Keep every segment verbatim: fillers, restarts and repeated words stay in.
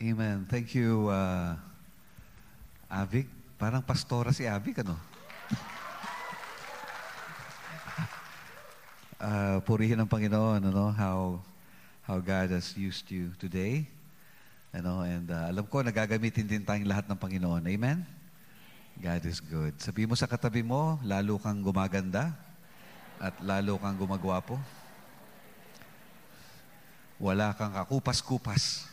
Amen. Thank you, uh, Avic. Parang pastora si Avic, ano? uh, purihin ang Panginoon, ano? How, how God has used you today. Ano? And uh, alam ko, nagagamitin din tayong lahat ng Panginoon. Amen? God is good. Sabi mo sa katabi mo, lalo kang gumaganda at lalo kang gumagwapo. Wala kang kakupas-kupas.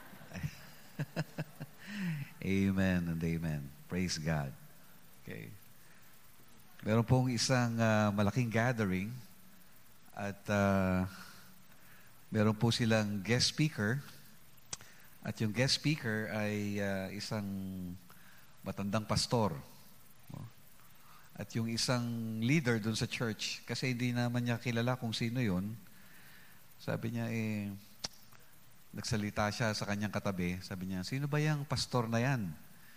Amen and amen. Praise God. Okay. Meron pong isang uh, malaking gathering at uh, meron po silang guest speaker at yung guest speaker ay uh, isang matandang pastor. At yung isang leader dun sa church, kasi hindi naman niya kilala kung sino yun, sabi niya eh, nagsalita siya sa kanyang katabi. Sabi niya, sino ba yung pastor na yan?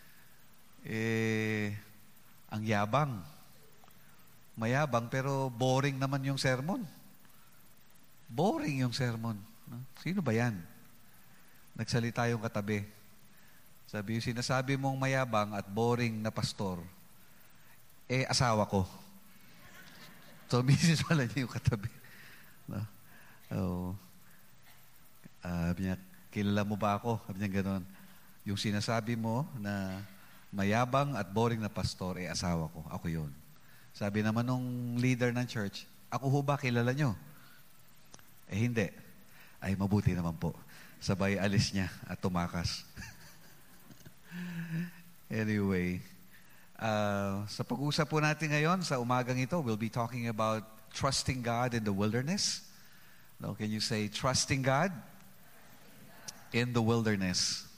Eh, ang yabang. Mayabang, pero boring naman yung sermon. Boring yung sermon. No? Sino ba yan? Nagsalita yung katabi. Sabi yung sinasabi mong mayabang at boring na pastor, eh, asawa ko. So, misis pala niya yung katabi. No? Oh. Uh, sabi niya, kilala mo ba ako? Sabi niya gano'n. Yung sinasabi mo na mayabang at boring na pastor, eh asawa ko. Ako yun. Sabi naman nung leader ng church, ako ho ba kilala nyo? Eh hindi. Ay mabuti naman po. Sabay alis niya at tumakas. Anyway, uh, sa pag-usap po natin ngayon, sa umagang ito, we'll be talking about trusting God in the wilderness. No, can you say, trusting God in the wilderness?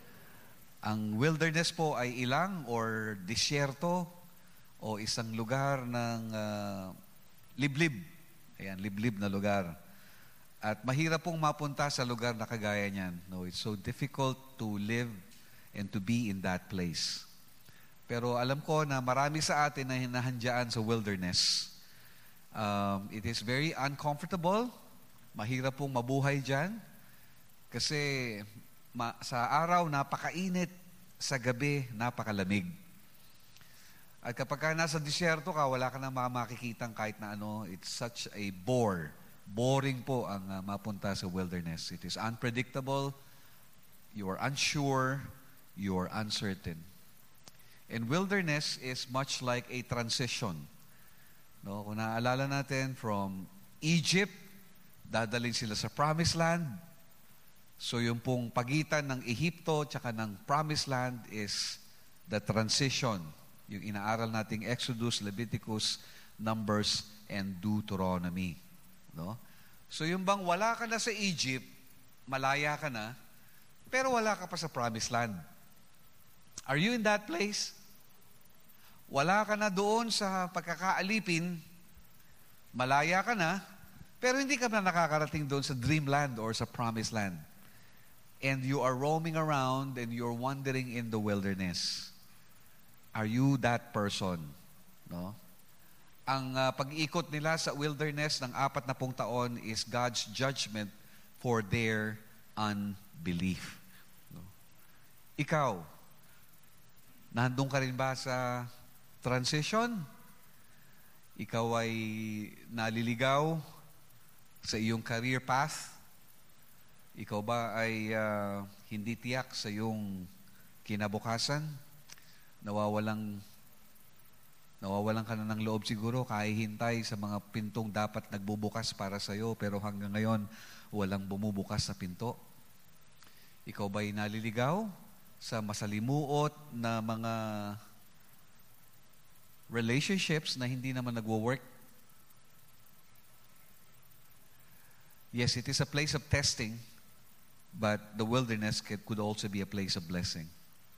Ang wilderness po ay ilang or disyerto o isang lugar ng uh, liblib. Ayan, liblib na lugar. At mahirap pong mapunta sa lugar na kagaya niyan. No, it's so difficult to live and to be in that place. Pero alam ko na marami sa atin na hinahandyaan sa wilderness. Um, it is very uncomfortable. Mahirap pong mabuhay dyan. Kasi ma- sa araw, napakainit. Sa gabi, napakalamig. At kapag ka nasa disyerto ka, wala ka na makikitang kahit na ano. It's such a bore. Boring po ang uh, mapunta sa wilderness. It is unpredictable. You are unsure. You are uncertain. And wilderness is much like a transition. No? Kung naaalala natin, from Egypt, dadalhin sila sa Promised Land. So yung pong pagitan ng Ehipto tsaka ng Promised Land is the transition. Yung inaaral nating Exodus, Leviticus, Numbers, and Deuteronomy. No? So yung bang wala ka na sa Egypt, malaya ka na, pero wala ka pa sa Promised Land. Are you in that place? Wala ka na doon sa pagkakaalipin, malaya ka na, pero hindi ka na nakakarating doon sa dreamland or sa promised land. And you are roaming around and you're wandering in the wilderness. Are you that person? No? Ang uh, pag-ikot nila sa wilderness ng apat na pung taon is God's judgment for their unbelief. No? Ikaw, nandun ka rin ba sa transition? Ikaw ay naliligaw sa iyong career path? Ikaw ba ay uh, hindi tiyak sa iyong kinabukasan? Nawawalang nawawalan ka na ng loob siguro, kahihintay sa mga pintong dapat nagbubukas para sa iyo, pero hanggang ngayon walang bumubukas sa pinto. Ikaw ba ay naliligaw sa masalimuot na mga relationships na hindi naman nagwo-work? Yes, it is a place of testing, but the wilderness could also be a place of blessing.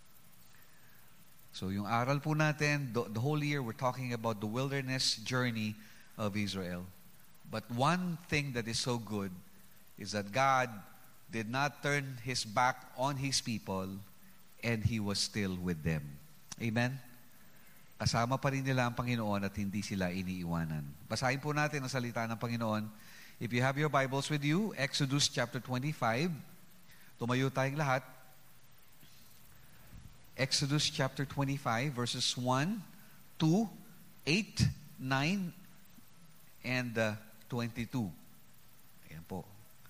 So yung aral po natin, the, the whole year we're talking about the wilderness journey of Israel. But one thing that is so good is that God did not turn His back on His people and He was still with them. Amen? Kasama pa rin nila ang Panginoon at hindi sila iniiwanan. Basahin po natin ang salita ng Panginoon. If you have your Bibles with you, Exodus chapter twenty-five. Tumayo tayong lahat. Exodus chapter twenty-five, verses one, two, eight, nine, and uh, twenty-two. Ayan po.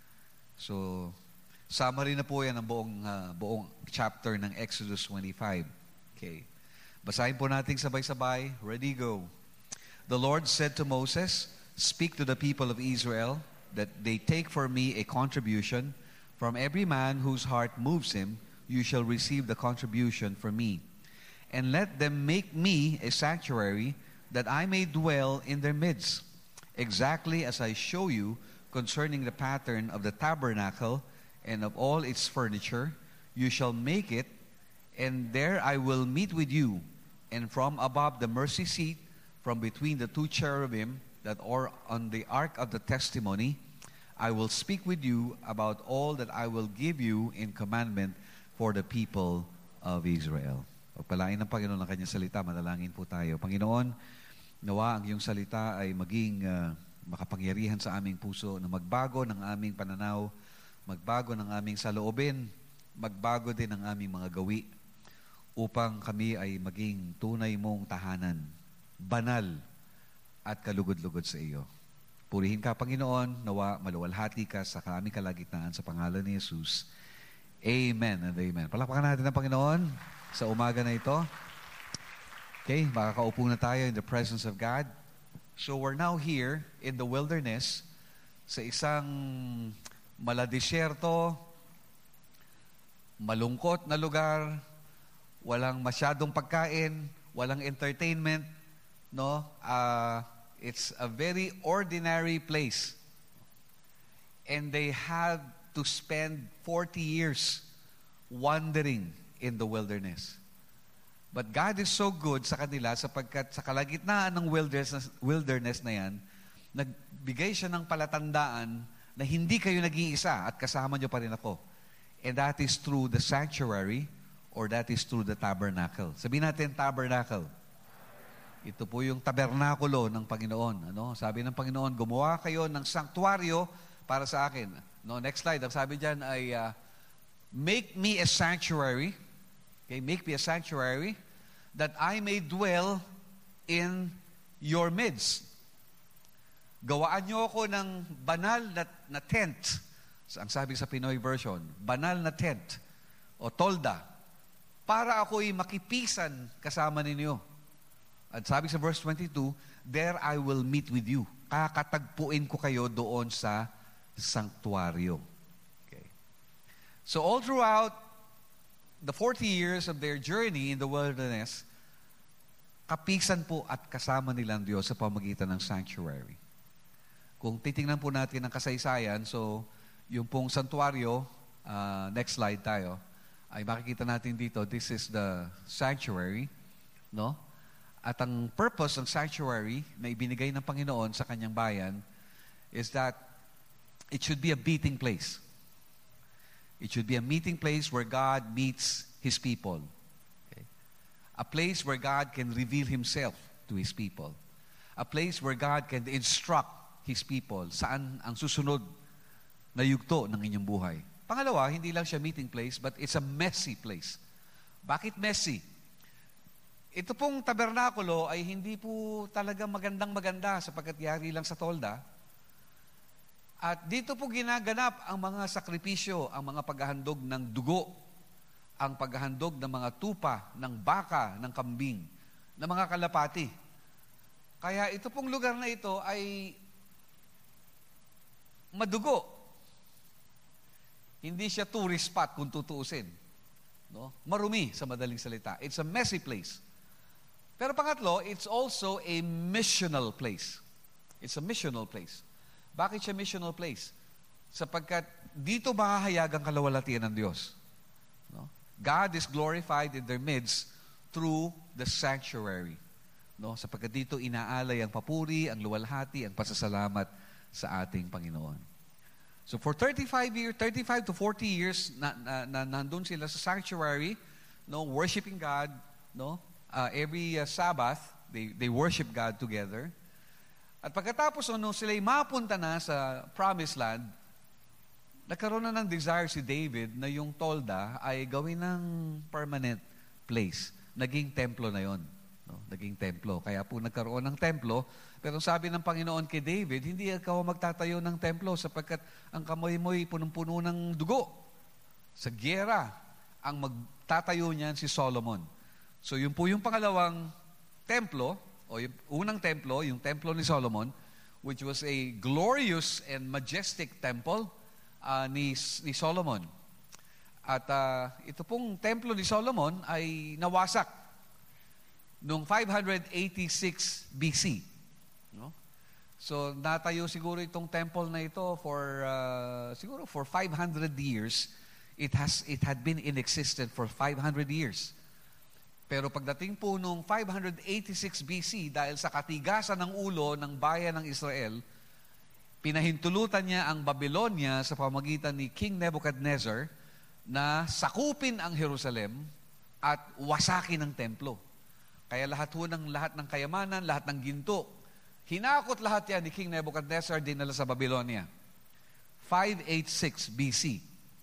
So, summary na po yan ang buong, uh, buong chapter ng Exodus twenty-five. Okay. Basahin po natin sabay-sabay. Ready, go. The Lord said to Moses, "Speak to the people of Israel that they take for me a contribution. From every man whose heart moves him, you shall receive the contribution from me. And let them make me a sanctuary that I may dwell in their midst. Exactly as I show you concerning the pattern of the tabernacle and of all its furniture, you shall make it, and there I will meet with you. And from above the mercy seat, from between the two cherubim that are on the ark of the testimony, I will speak with you about all that I will give you in commandment for the people of Israel." Pagpalain ng Panginoon ang kanyang salita, manalangin po tayo. Panginoon, nawa ang iyong salita ay maging uh, makapangyarihan sa aming puso na magbago ng aming pananaw, magbago ng aming saloobin, magbago din ng aming mga gawi upang kami ay maging tunay mong tahanan, banal at kalugod-lugod sa iyo. Purihin ka, Panginoon, nawa maluwalhati ka sa aming kalagitnaan sa pangalan ni Jesus. Amen and amen. Palakpakan natin ang Panginoon sa umaga na ito. Okay, makakaupo na tayo in the presence of God. So we're now here in the wilderness sa isang maladesyerto, malungkot na lugar, walang masyadong pagkain, walang entertainment, no? Uh, it's a very ordinary place. And they had to spend forty years wandering in the wilderness. But God is so good sa kanila sapagkat sa kalagitnaan ng wilderness, wilderness na yan, nagbigay siya ng palatandaan na hindi kayo nag-iisa at kasama nyo pa rin ako. And that is through the sanctuary or that is through the tabernacle. Sabihin natin tabernacle. Ito po yung tabernakulo ng Panginoon. Ano? Sabi ng Panginoon, gumawa kayo ng sanktuaryo para sa akin. No, next slide. Ang sabi dyan ay, uh, make me a sanctuary. Okay, make me a sanctuary that I may dwell in your midst. Gawaan niyo ako ng banal na, na tent. Ang sabi sa Pinoy version, banal na tent o tolda para ako'y makipisan kasama ninyo. At sabi sa verse twenty-two, there I will meet with you. Kakatagpuin ko kayo doon sa sanktuaryo. Okay. So all throughout the forty years of their journey in the wilderness, kapisan po at kasama nilang Diyos sa pamagitan ng sanctuary. Kung titingnan po natin ang kasaysayan, so yung pong santuaryo, uh, next slide tayo, ay makikita natin dito, this is the sanctuary, no? At ang purpose ng sanctuary na ibinigay ng Panginoon sa kanyang bayan is that it should be a meeting place. It should be a meeting place where God meets His people. Okay? A place where God can reveal Himself to His people. A place where God can instruct His people saan ang susunod na yugto ng inyong buhay. Pangalawa, hindi lang siya meeting place, but it's a messy place. Bakit messy? Ito pong tabernakulo ay hindi po talaga magandang maganda sapagkat yari lang sa tolda. At dito po ginaganap ang mga sakripisyo, ang mga paghahandog ng dugo, ang paghahandog ng mga tupa, ng baka, ng kambing, ng mga kalapati. Kaya ito pong lugar na ito ay madugo. Hindi siya tourist spot kung tutuusin. No? Marumi sa madaling salita. It's a messy place. Pero pangatlo, it's also a missional place. It's a missional place. Bakit siya missional place? Sapagkat dito mahahayag ang kalawalatian ng Diyos. No? God is glorified in their midst through the sanctuary. No? Sapagkat dito inaalay ang papuri, ang luwalhati, ang pasasalamat sa ating Panginoon. So for thirty-five years, thirty-five to forty years na, na, na nandun sila sa sanctuary, no, worshiping God, no? Uh, every uh, Sabbath, they, they worship God together. At pagkatapos, nung sila'y mapunta na sa Promised Land, nagkaroon na ng desire si David na yung tolda ay gawin ng permanent place. Naging templo na yon. No? Naging templo. Kaya po nagkaroon ng templo. Pero sabi ng Panginoon kay David, hindi ikaw magtatayo ng templo sapagkat ang kamay mo'y punong-puno ng dugo. Sa gyera, ang magtatayo niyan si Solomon. So yun po yung pangalawang templo, o yung unang templo, yung templo ni Solomon, which was a glorious and majestic temple uh, ni, ni Solomon. At uh, ito pong templo ni Solomon ay nawasak noong five eighty-six B C. No? So natayo siguro itong temple na ito for uh, siguro for five hundred years. It has it had been in existence for five hundred years. Pero pagdating po noong five eighty-six B C, dahil sa katigasan ng ulo ng bayan ng Israel, pinahintulutan niya ang Babylonia sa pamagitan ni King Nebuchadnezzar na sakupin ang Jerusalem at wasakin ang templo. Kaya lahat ho ng lahat ng kayamanan, lahat ng ginto, hinakot lahat yan ni King Nebuchadnezzar, dinala sa Babylonia. five eighty-six B C.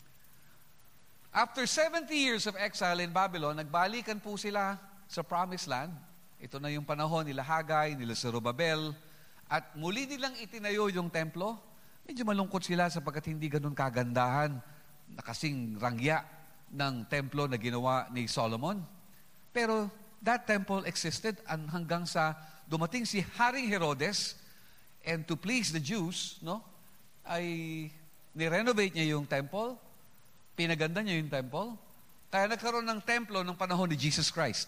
After seventy years of exile in Babylon, nagbalikan po sila sa Promised Land. Ito na yung panahon nila Haggai, nila Zerubbabel, at muli nilang itinayo yung templo. Medyo malungkot sila sapagkat hindi ganun kagandahan na kasing rangya ng templo na ginawa ni Solomon. Pero that temple existed hanggang sa dumating si Haring Herodes, and to please the Jews, no, ay ni-renovate niya yung temple, pinaganda niya yung temple, kaya nagkaroon ng templo ng panahon ni Jesus Christ.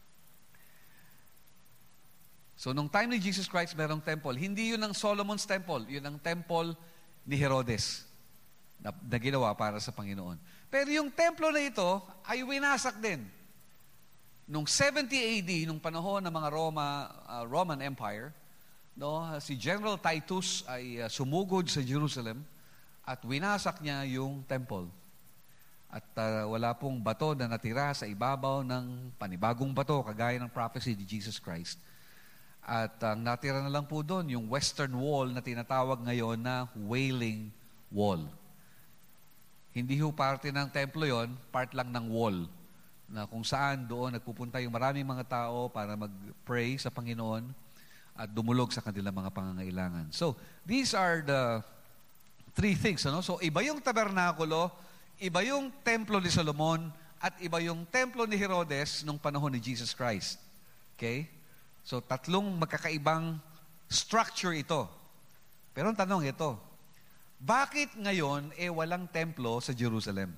So, nung time ni Jesus Christ, merong temple. Hindi yun ang Solomon's temple, yun ang temple ni Herodes na, na ginawa para sa Panginoon. Pero yung templo na ito ay winasak din. Nung seventy A D, nung panahon ng mga Roma, uh, Roman Empire, no, si General Titus ay uh, sumugod sa Jerusalem at winasak niya yung temple. At uh, wala pong bato na natira sa ibabaw ng panibagong bato, kagaya ng prophecy ni Jesus Christ. At ang uh, natira na lang po doon, yung Western Wall na tinatawag ngayon na Wailing Wall. Hindi ho parte ng templo yon, part lang ng wall, na kung saan doon nagpupunta yung maraming mga tao para mag-pray sa Panginoon at dumulog sa kanilang mga pangangailangan. So, these are the three things. Ano? So, iba yung tabernakulo, iba yung templo ni Solomon, at iba yung templo ni Herodes nung panahon ni Jesus Christ. Okay? So, tatlong magkakaibang structure ito. Pero ang tanong ito, bakit ngayon eh walang templo sa Jerusalem?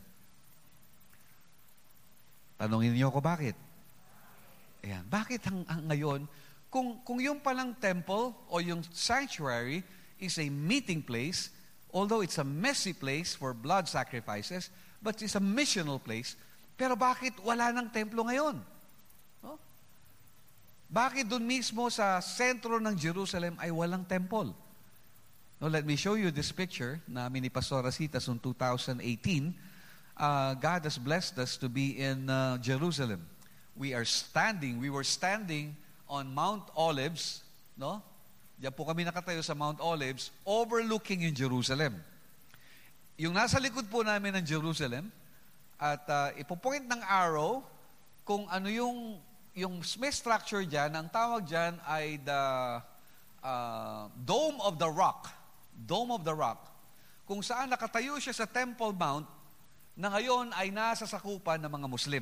Tanongin niyo ako bakit? Ayan, bakit hang, hang ngayon, kung, kung yung palang temple o yung sanctuary is a meeting place, although it's a messy place for blood sacrifices, but it's a missional place, pero bakit wala ng templo ngayon? No? Bakit doon mismo sa sentro ng Jerusalem ay walang temple? No, let me show you this picture namin ni Pastor Rasitas noong two thousand eighteen. Uh, God has blessed us to be in uh, Jerusalem. We are standing, we were standing on Mount Olives, no? Diyan po kami nakatayo sa Mount Olives, overlooking yung Jerusalem. Yung nasa likod po namin ng Jerusalem, at uh, ipopoint ng arrow kung ano yung, yung may structure dyan, ang tawag dyan ay the uh, Dome of the Rock. Dome of the Rock. Kung saan nakatayo siya sa Temple Mount, na ngayon ay nasa sakupan ng mga Muslim.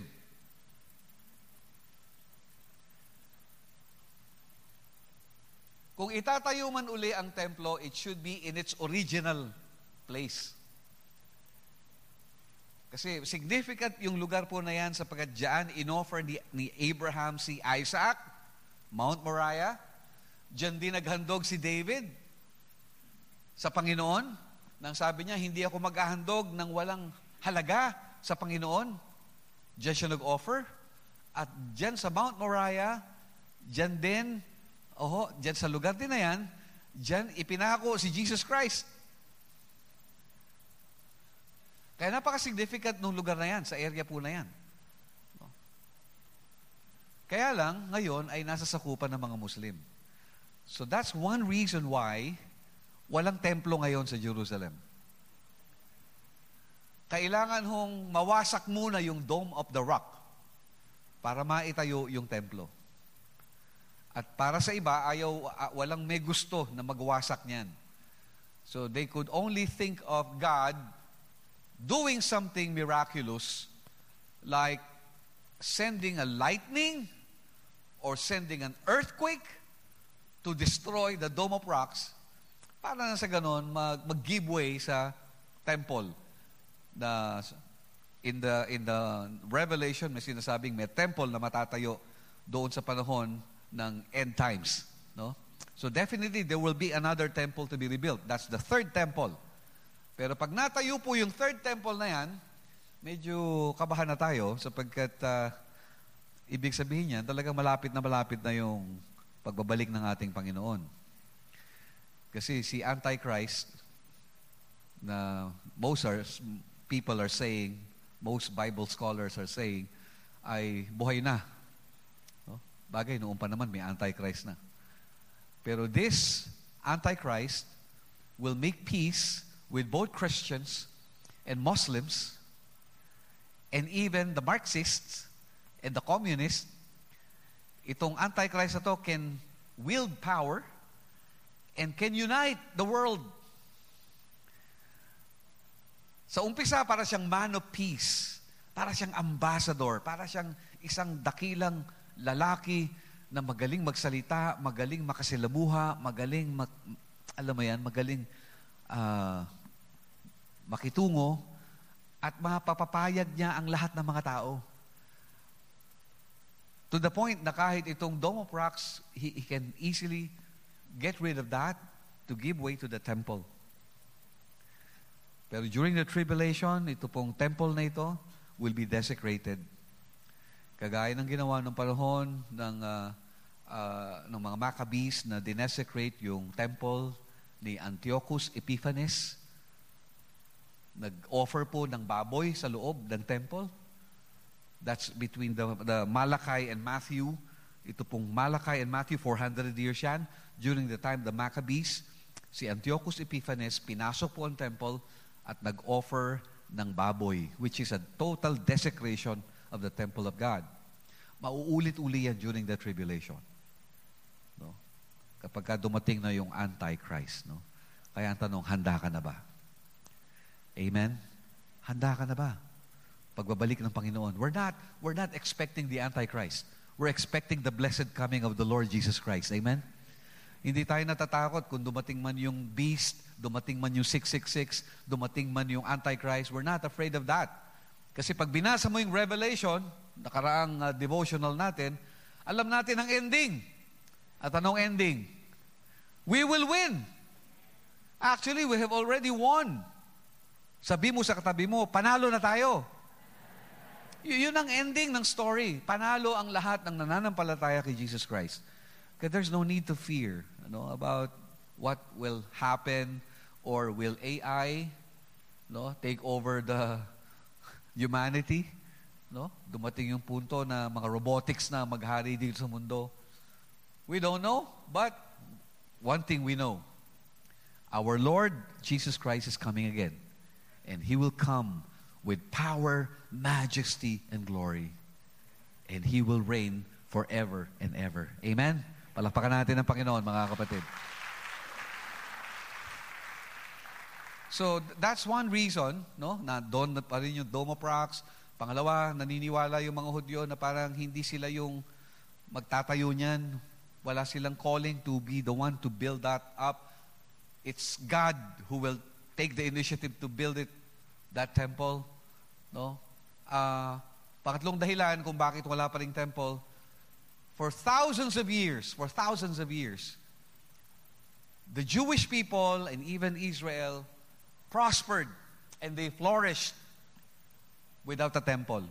Kung itatayo man uli ang templo, it should be in its original place. Kasi significant yung lugar po na yan sapagkat dyan inoffer ni, ni Abraham si Isaac, Mount Moriah. Dyan din naghandog si David sa Panginoon. Nang sabi niya, hindi ako maghahandog ng walang halaga sa Panginoon. Diyan siya nag-offer. At dyan sa Mount Moriah, dyan din, oho, dyan sa lugar din na yan, dyan ipinako si Jesus Christ. Kaya napaka-significant nung lugar na yan, sa area po na yan. Kaya lang, ngayon ay nasa sakupan ng mga Muslim. So that's one reason why walang templo ngayon sa Jerusalem. Kailangan hong mawasak muna yung Dome of the Rock para maitayo yung templo. At para sa iba, ayaw, uh, walang may gusto na magwasak niyan. So they could only think of God doing something miraculous like sending a lightning or sending an earthquake to destroy the Dome of Rocks para na sa ganon mag, mag-give way sa temple. The, in, the, in the Revelation, may sinasabing may temple na matatayo doon sa panahon ng end times. No? So definitely, there will be another temple to be rebuilt. That's the third temple. Pero pag natayo po yung third temple na yan, medyo kabahan na tayo sapagkat uh, ibig sabihin niyan, talagang malapit na malapit na yung pagbabalik ng ating Panginoon. Kasi si Antichrist, na most are, people are saying, most Bible scholars are saying, ay buhay na. No? Bagay, noon pa naman may Antichrist na. Pero this Antichrist will make peace with both Christians and Muslims and even the Marxists and the communists. Itong Antichrist na to can wield power and can unite the world. Sa umpisa, para siyang man of peace. Para siyang ambassador. Para siyang isang dakilang lalaki na magaling magsalita, magaling makasilamuha, magaling, mag, alam mo yan, magaling uh, makitungo, at mapapapayag niya ang lahat ng mga tao. To the point na kahit itong Dome of Rocks, he, he can easily get rid of that to give way to the temple. Pero during the tribulation, ito pong temple na ito will be desecrated. Kagaya ng ginawa ng panahon ng, uh, uh, ng mga Maccabees na dinesecrate yung temple ni Antiochus Epiphanes. Nag-offer po ng baboy sa loob ng temple. That's between the, the Malachi and Matthew. Ito pong Malachi and Matthew, four hundred years yan. During the time the Maccabees, si Antiochus Epiphanes, pinasok po ang temple at nag-offer ng baboy, which is a total desecration of the temple of God. Mauulit-uli yan during the tribulation. No? Kapag dumating na yung Antichrist. No? Kaya ang tanong, handa ka na ba? Amen? Handa ka na ba? Pagbabalik ng Panginoon. We're not, we're not expecting the Antichrist. We're expecting the blessed coming of the Lord Jesus Christ. Amen? Hindi tayo natatakot kung dumating man yung beast, dumating man yung six six six, dumating man yung Antichrist. We're not afraid of that. Kasi pag binasa mo yung Revelation, nakaraang uh, devotional natin, alam natin ang ending. At anong ending? We will win. Actually, we have already won. Sabi mo sa katabi mo, panalo na tayo. Y- yun ang ending ng story. Panalo ang lahat ng nananampalataya kay Jesus Christ. Because there's no need to fear, you know, about what will happen, or will A I, no, take over the humanity, no? Dumating yung punto na mga robotics na maghari dito sa mundo. We don't know, but one thing we know. Our Lord Jesus Christ is coming again. And He will come with power, majesty, and glory. And He will reign forever and ever. Amen? Palakpakan natin ang Panginoon, mga kapatid. So, that's one reason, no? Na doon pa rin yung Dome of Rocks. Pangalawa, naniniwala yung mga Hudyo na parang hindi sila yung magtatayo niyan. Wala silang calling to be the one to build that up. It's God who will take the initiative to build it, that temple. No? Uh, pangatlong dahilan kung bakit wala pa ring temple, for thousands of years, for thousands of years, the Jewish people and even Israel prospered and they flourished without a temple.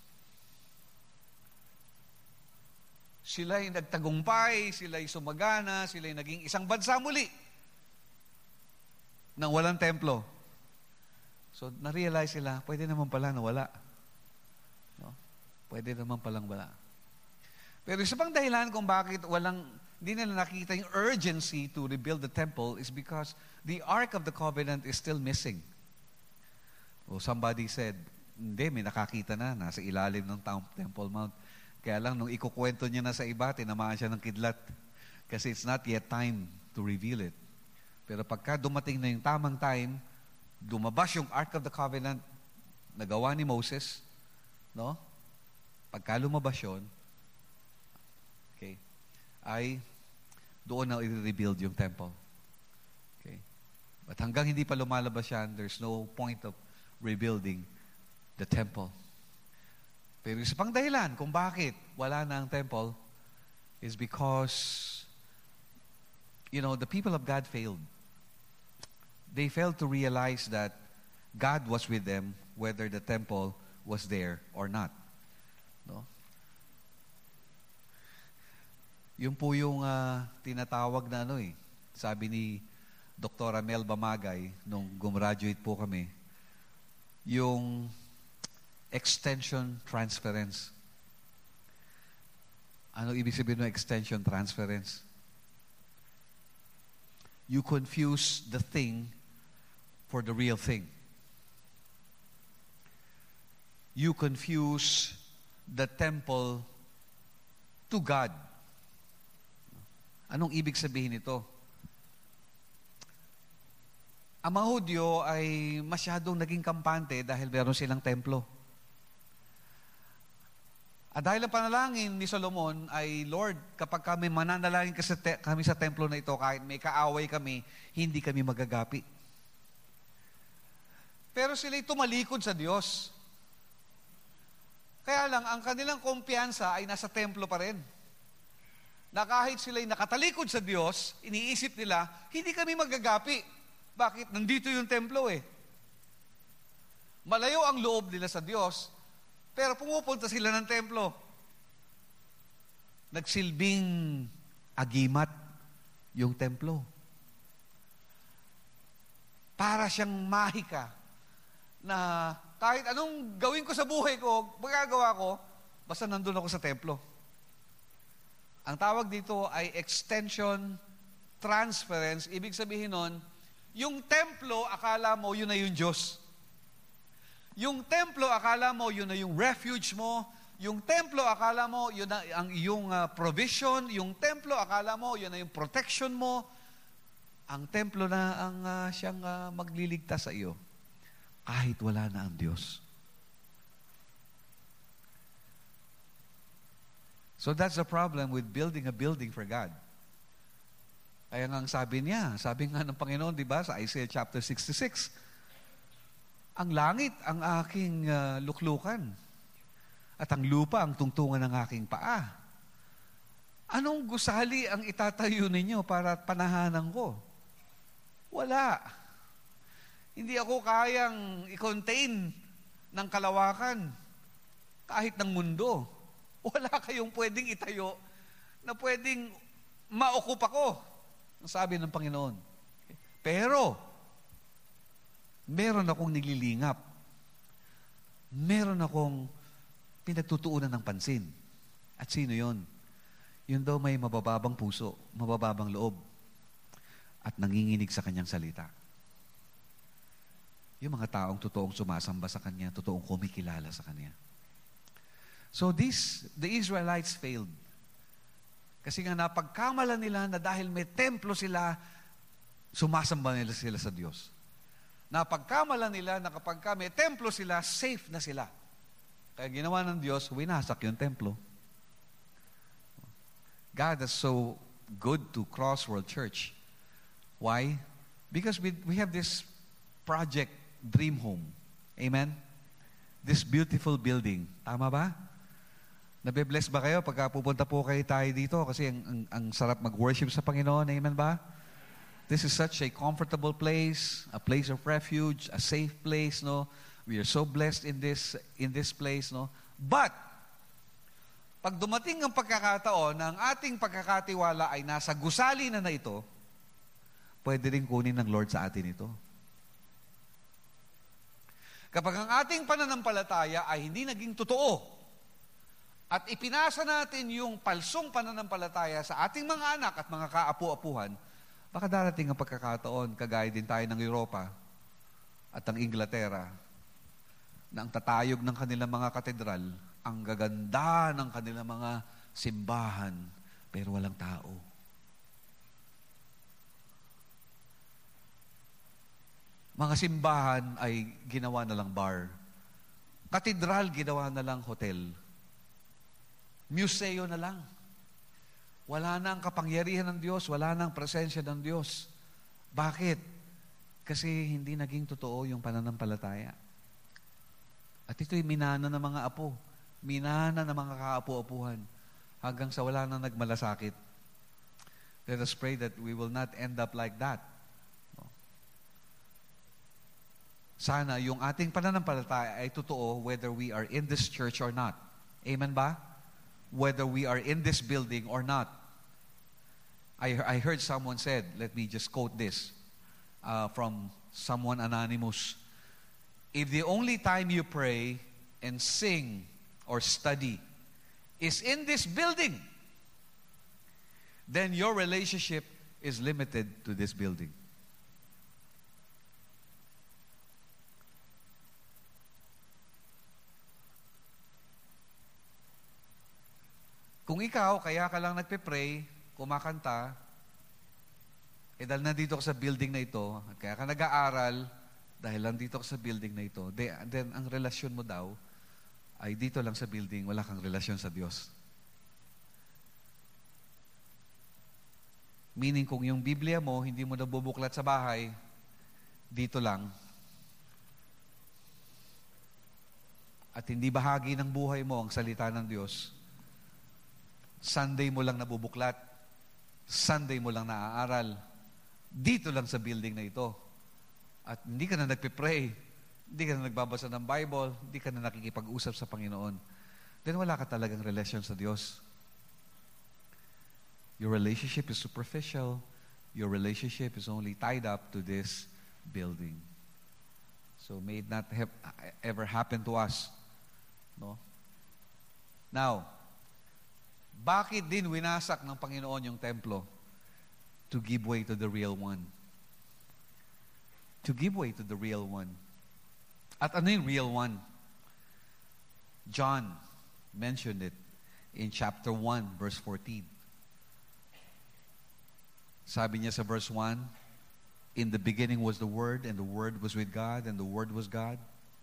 Sila'y nagtagumpay, sila'y sumagana, sila'y naging isang bansa muli nang walang templo. So, na-realize sila, pwede naman pala na wala. No? Pwede naman palang wala. Pero isa pang dahilan kung bakit walang, hindi nila nakita yung urgency to rebuild the temple is because the Ark of the Covenant is still missing. O somebody said, hindi, may nakakita na, nasa ilalim ng Temple Mount. Kaya lang, nung ikukwento niya na sa iba, tinamaan siya ng kidlat. Kasi it's not yet time to reveal it. Pero pagka dumating na yung tamang time, dumabas yung Ark of the Covenant, nagawa ni Moses, no? Pagka lumabas yun, okay, ay doon na i-rebuild yung temple. Okay. But hanggang hindi pa lumalabas yan, there's no point of rebuilding the temple. Pero isa pang dahilan kung bakit wala na ang temple is because, you know, the people of God failed. They failed to realize that God was with them whether the temple was there or not. No? Yun po yung uh, tinatawag na ano eh. Sabi ni Doktora Melba Magay nung gumraduate po kami, yung extension transference. Ano ibig sabihin ng extension transference? You confuse the thing for the real thing. You confuse the temple to God. Anong ibig sabihin nito? Ang mga Hudyo ay masyadong naging kampante dahil meron silang templo. At dahil ang panalangin ni Solomon ay, Lord, kapag kami mananalangin kami sa templo na ito, kahit may kaaway kami, hindi kami magagapi. Pero sila'y tumalikod sa Diyos. Kaya lang, ang kanilang kumpiyansa ay nasa templo pa rin. Na kahit sila'y nakatalikod sa Diyos, iniisip nila, hindi kami magagapi. Bakit? Nandito yung templo eh. Malayo ang loob nila sa Diyos, pero pumupunta sila ng templo. Nagsilbing agimat yung templo. Para siyang mahika na kahit anong gawin ko sa buhay ko, magagawa ko, basta nandun ako sa templo. Ang tawag dito ay extension transference. Ibig sabihin nun, yung templo, akala mo, yun na yung Diyos. Yung templo, akala mo, yun na yung refuge mo. Yung templo, akala mo, yun na ang iyong uh, provision. Yung templo, akala mo, yun na yung protection mo. Ang templo na ang uh, siyang uh, magliligtas sa iyo. Kahit wala na ang Diyos. So that's the problem with building a building for God. Kaya nga ang sabi niya, sabi nga ng Panginoon, di ba, sa Isaiah chapter sixty-six, ang langit ang aking uh, luklukan at ang lupa ang tungtungan ng aking paa. Anong gusali ang itatayo ninyo para panahanan ko? Wala. Hindi ako kayang i-contain ng kalawakan kahit ng mundo. Wala kayong pwedeng itayo na pwedeng ma-okup ako, ang sabi ng Panginoon. Pero, meron akong nililingap. Meron akong pinagtutuunan ng pansin. At sino yon? Yun daw may mabababang puso, mabababang loob, at nanginginig sa kanyang salita. Yung mga taong totoong sumasamba sa kanya, totoong kumikilala sa kanya. So this, the Israelites failed. Kasi nga napagkamala nila na dahil may templo sila, sumasamba nila sila sa Diyos. Napagkamala nila na kapag may templo sila, safe na sila. Kaya ginawa ng Diyos, winasak yung templo. God is so good to Crossworld Church. Why? Because we, we have this project, Dream Home. Amen? This beautiful building. Tama ba? Nabe-bless ba kayo pagka pupunta po kayo tayo dito? Kasi ang, ang, ang sarap mag-worship sa Panginoon. Amen ba? This is such a comfortable place, a place of refuge, a safe place, no? We are so blessed in this in this place, no? But pag dumating ang pagkakataon na ang ating pagkakatiwala ay nasa gusali na na ito, pwede rin kunin ng Lord sa atin ito. Kapag ang ating pananampalataya ay hindi naging totoo at ipinasa natin yung palsong pananampalataya sa ating mga anak at mga kaapu-apuhan, baka darating ang pagkakataon, kagaya din tayo ng Europa at ng Inglaterra, na ang tatayog ng kanilang mga katedral, ang gaganda ng kanilang mga simbahan, pero walang tao. Mga simbahan ay ginawa na lang bar. Katedral, ginawa na lang hotel. Museo na lang. Wala na ang kapangyarihan ng Diyos, wala na ang presensya ng Diyos. Bakit? Kasi hindi naging totoo yung pananampalataya. At ito'y minana ng mga apo. Minana ng mga kaapu-apuhan. Hanggang sa wala na nagmalasakit. Let us pray that we will not end up like that. Sana yung ating pananampalataya ay totoo whether we are in this church or not. Amen ba? Whether we are in this building or not. I, I heard someone said, let me just quote this uh, from someone anonymous. If the only time you pray and sing or study is in this building, then your relationship is limited to this building. Kung ikaw, kaya ka lang nagpe-pray, kumakanta, eh dahil nandito ka sa building na ito, kaya ka nag-aaral, dahil nandito ka sa building na ito, then, then ang relasyon mo daw, ay dito lang sa building, wala kang relasyon sa Diyos. Meaning, kung yung Biblia mo, hindi mo nabubuklat sa bahay, dito lang. At hindi bahagi ng buhay mo ang salita ng Diyos, Sunday mo lang nabubuklat, Sunday mo lang naaaral, dito lang sa building na ito. At hindi ka na nagpe-pray, hindi ka na nagbabasa ng Bible, hindi ka na nakikipag-usap sa Panginoon, then wala ka talagang relasyon sa Diyos. Your relationship is superficial. Your relationship is only tied up to this building. So may it not have ever happen to us. No? Now, bakit din winasak ng Panginoon yung templo? To give way to the real one. To give way to the real one. At ano yung real one? John mentioned it in chapter one, verse fourteen. Sabi niya sa verse one, in the beginning was the Word, and the Word was with God, and the Word was God.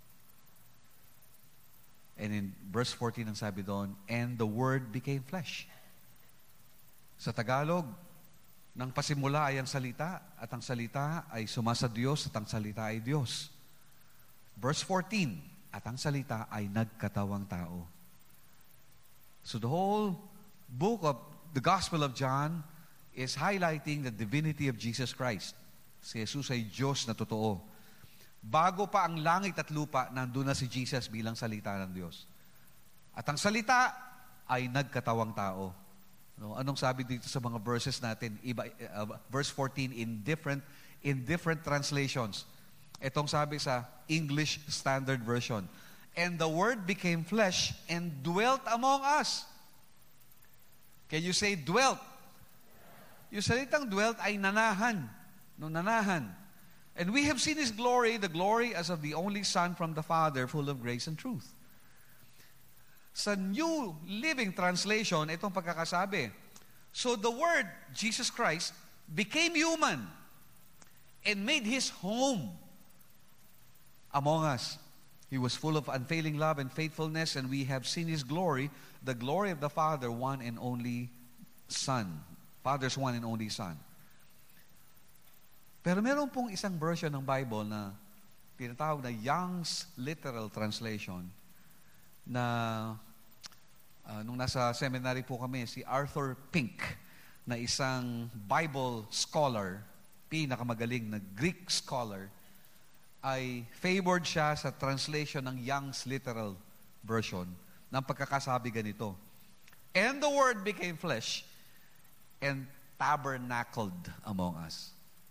And in verse fourteen, ang sabi doon, and the Word became flesh. Sa Tagalog, nang pasimula ay ang salita, at ang salita ay sumasa Diyos, at ang salita ay Diyos. Verse fourteen, at ang salita ay nagkatawang tao. So the whole book of the Gospel of John is highlighting the divinity of Jesus Christ. Si Jesus ay Diyos na totoo. Bago pa ang langit at lupa, nandun na si Jesus bilang salita ng Diyos. At ang salita ay nagkatawang tao. No, anong sabi dito sa mga verses natin? Iba, uh, verse fourteen in different in different translations. Itong sabi sa English Standard Version. And the Word became flesh and dwelt among us. Can you say dwelt? Yung salitang dwelt ay nanahan. No, nanahan. And we have seen His glory, the glory as of the only Son from the Father, full of grace and truth. Sa New Living Translation, itong pagkakasabi, so the Word, Jesus Christ, became human and made His home among us. He was full of unfailing love and faithfulness, and we have seen His glory, the glory of the Father, one and only Son. Father's one and only Son. Pero meron pong isang version ng Bible na tinatawag na Young's Literal Translation na uh, nung nasa seminary po kami, si Arthur Pink na isang Bible scholar, pinakamagaling na Greek scholar, ay favored siya sa translation ng Young's Literal Version ng pagkakasabi ganito. And the Word became flesh and tabernacled among us.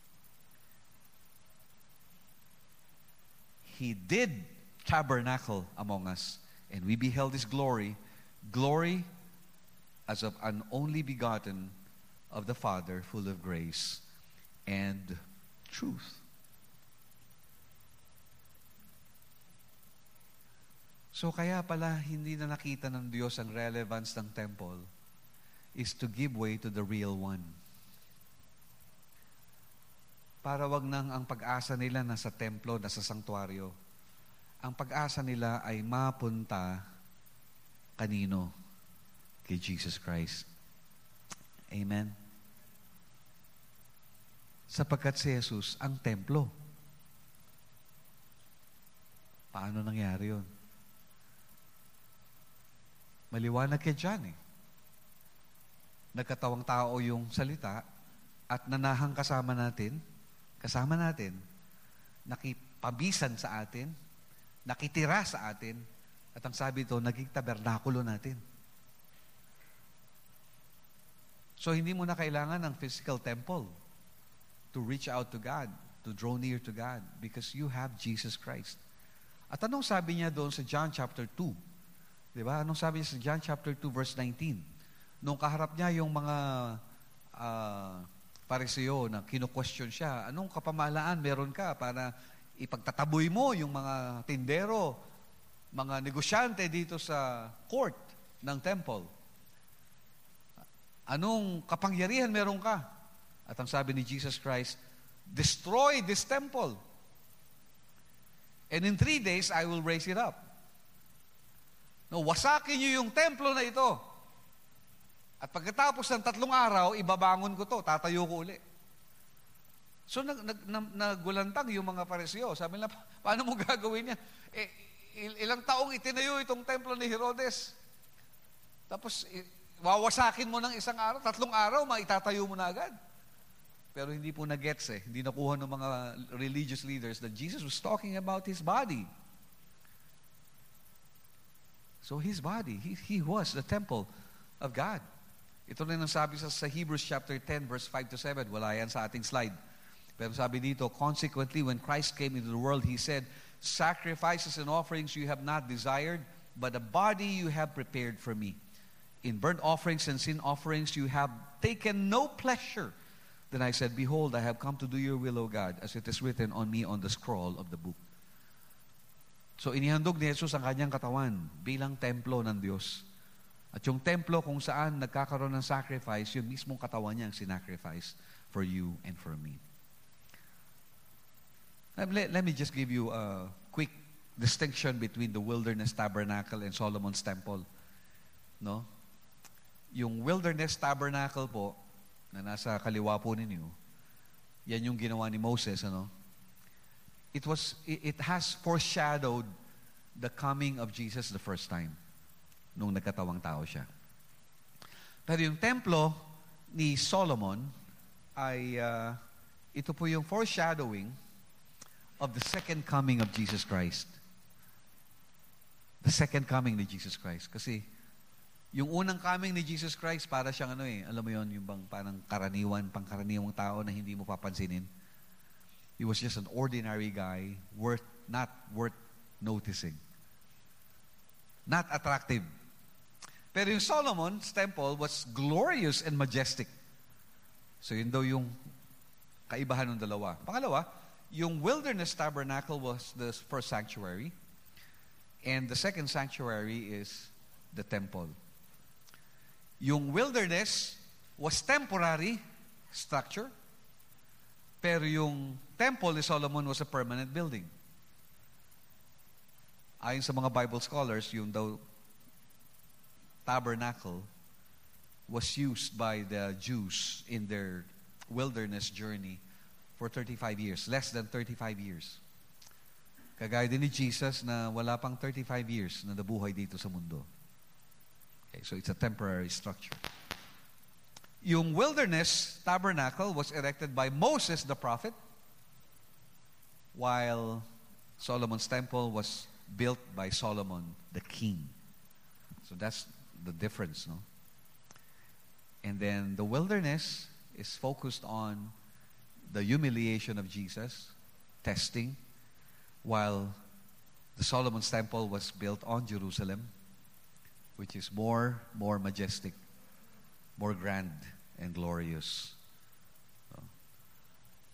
He did tabernacle among us, and we beheld His glory, glory as of an only begotten of the Father, full of grace and truth. So kaya pala hindi na nakita ng Diyos ang relevance ng temple is to give way to the real one. Para wag nang ang pag-asa nila nasa templo, nasa sanktuaryo. Ang pag-asa nila ay mapunta kanino? Kay Jesus Christ. Amen? Sapagkat si Jesus ang templo. Paano nangyari yun? Maliwanag kay John eh. Nagkatawang tao yung salita at nanahang kasama natin, kasama natin, nakipabisan sa atin, nakitira sa atin, at ang sabi ito, naging tabernakulo natin. So hindi mo na kailangan ng physical temple to reach out to God, to draw near to God, because you have Jesus Christ. At anong sabi niya doon sa John chapter two? Diba? Anong sabi niya sa John chapter two verse nineteen? Nung kaharap niya yung mga uh, Pariseo na kino-question siya, anong kapamahalaan meron ka para ipagtataboy mo yung mga tindero, mga negosyante dito sa court ng temple? Anong kapangyarihan meron ka? At ang sabi ni Jesus Christ, destroy this temple. And in three days, I will raise it up. No, wasakin niyo yung templo na ito. At pagkatapos ng tatlong araw, ibabangon ko to, tatayo ko uli. So nag, nag, nag, nagulantang yung mga Pariseo. Sabi nila, paano mo gagawin yan? Eh, il, ilang taong itinayo itong templo ni Herodes. Tapos, eh, wawasakin mo ng isang araw, tatlong araw, maitatayo mo na agad. Pero hindi po na-gets eh. Hindi nakuha ng mga religious leaders that Jesus was talking about His body. So His body, He, he was the temple of God. Ito rin ang sabi sa, sa Hebrews chapter ten, verse five to seven. Wala yan sa ating slide. Pero sabi dito, consequently, when Christ came into the world, He said, sacrifices and offerings you have not desired, but a body you have prepared for me. In burnt offerings and sin offerings you have taken no pleasure. Then I said, behold, I have come to do your will, O God, as it is written on me on the scroll of the book. So inihandog ni Jesus ang kanyang katawan bilang templo ng Diyos. At yung templo kung saan nagkakaroon ng sacrifice, yung mismong katawan niya ang sinacrifice for you and for me. Let, let me just give you a quick distinction between the wilderness tabernacle and Solomon's temple. No? Yung wilderness tabernacle po, na nasa kaliwa po ninyo, yan yung ginawa ni Moses, ano? It was, it has foreshadowed the coming of Jesus the first time, nung nagkatawang tao siya. Pero yung templo ni Solomon ay, uh, ito po yung foreshadowing of the second coming of Jesus Christ. The second coming ni Jesus Christ. Kasi, yung unang coming ni Jesus Christ, para siyang ano eh, alam mo yon, yung bang parang karaniwan, pangkaraniwang tao na hindi mo papansinin. He was just an ordinary guy, worth not worth noticing. Not attractive. Pero yung Solomon's temple was glorious and majestic. So yun daw yung kaibahan ng dalawa. Pangalawa, yung wilderness tabernacle was the first sanctuary, and the second sanctuary is the temple. Yung wilderness was temporary structure, pero yung temple ni Solomon was a permanent building. Ayon sa mga Bible scholars, yung daw tabernacle was used by the Jews in their wilderness journey for thirty-five years, less than thirty-five years. Kagaya din ni Jesus na wala pang thirty-five years na nabuhay dito sa mundo. Okay, so it's a temporary structure. Yung wilderness tabernacle was erected by Moses the prophet, while Solomon's temple was built by Solomon the king. So that's the difference, no? And then the wilderness is focused on the humiliation of Jesus, testing, while the Solomon's temple was built on Jerusalem, which is more, more majestic, more grand and glorious.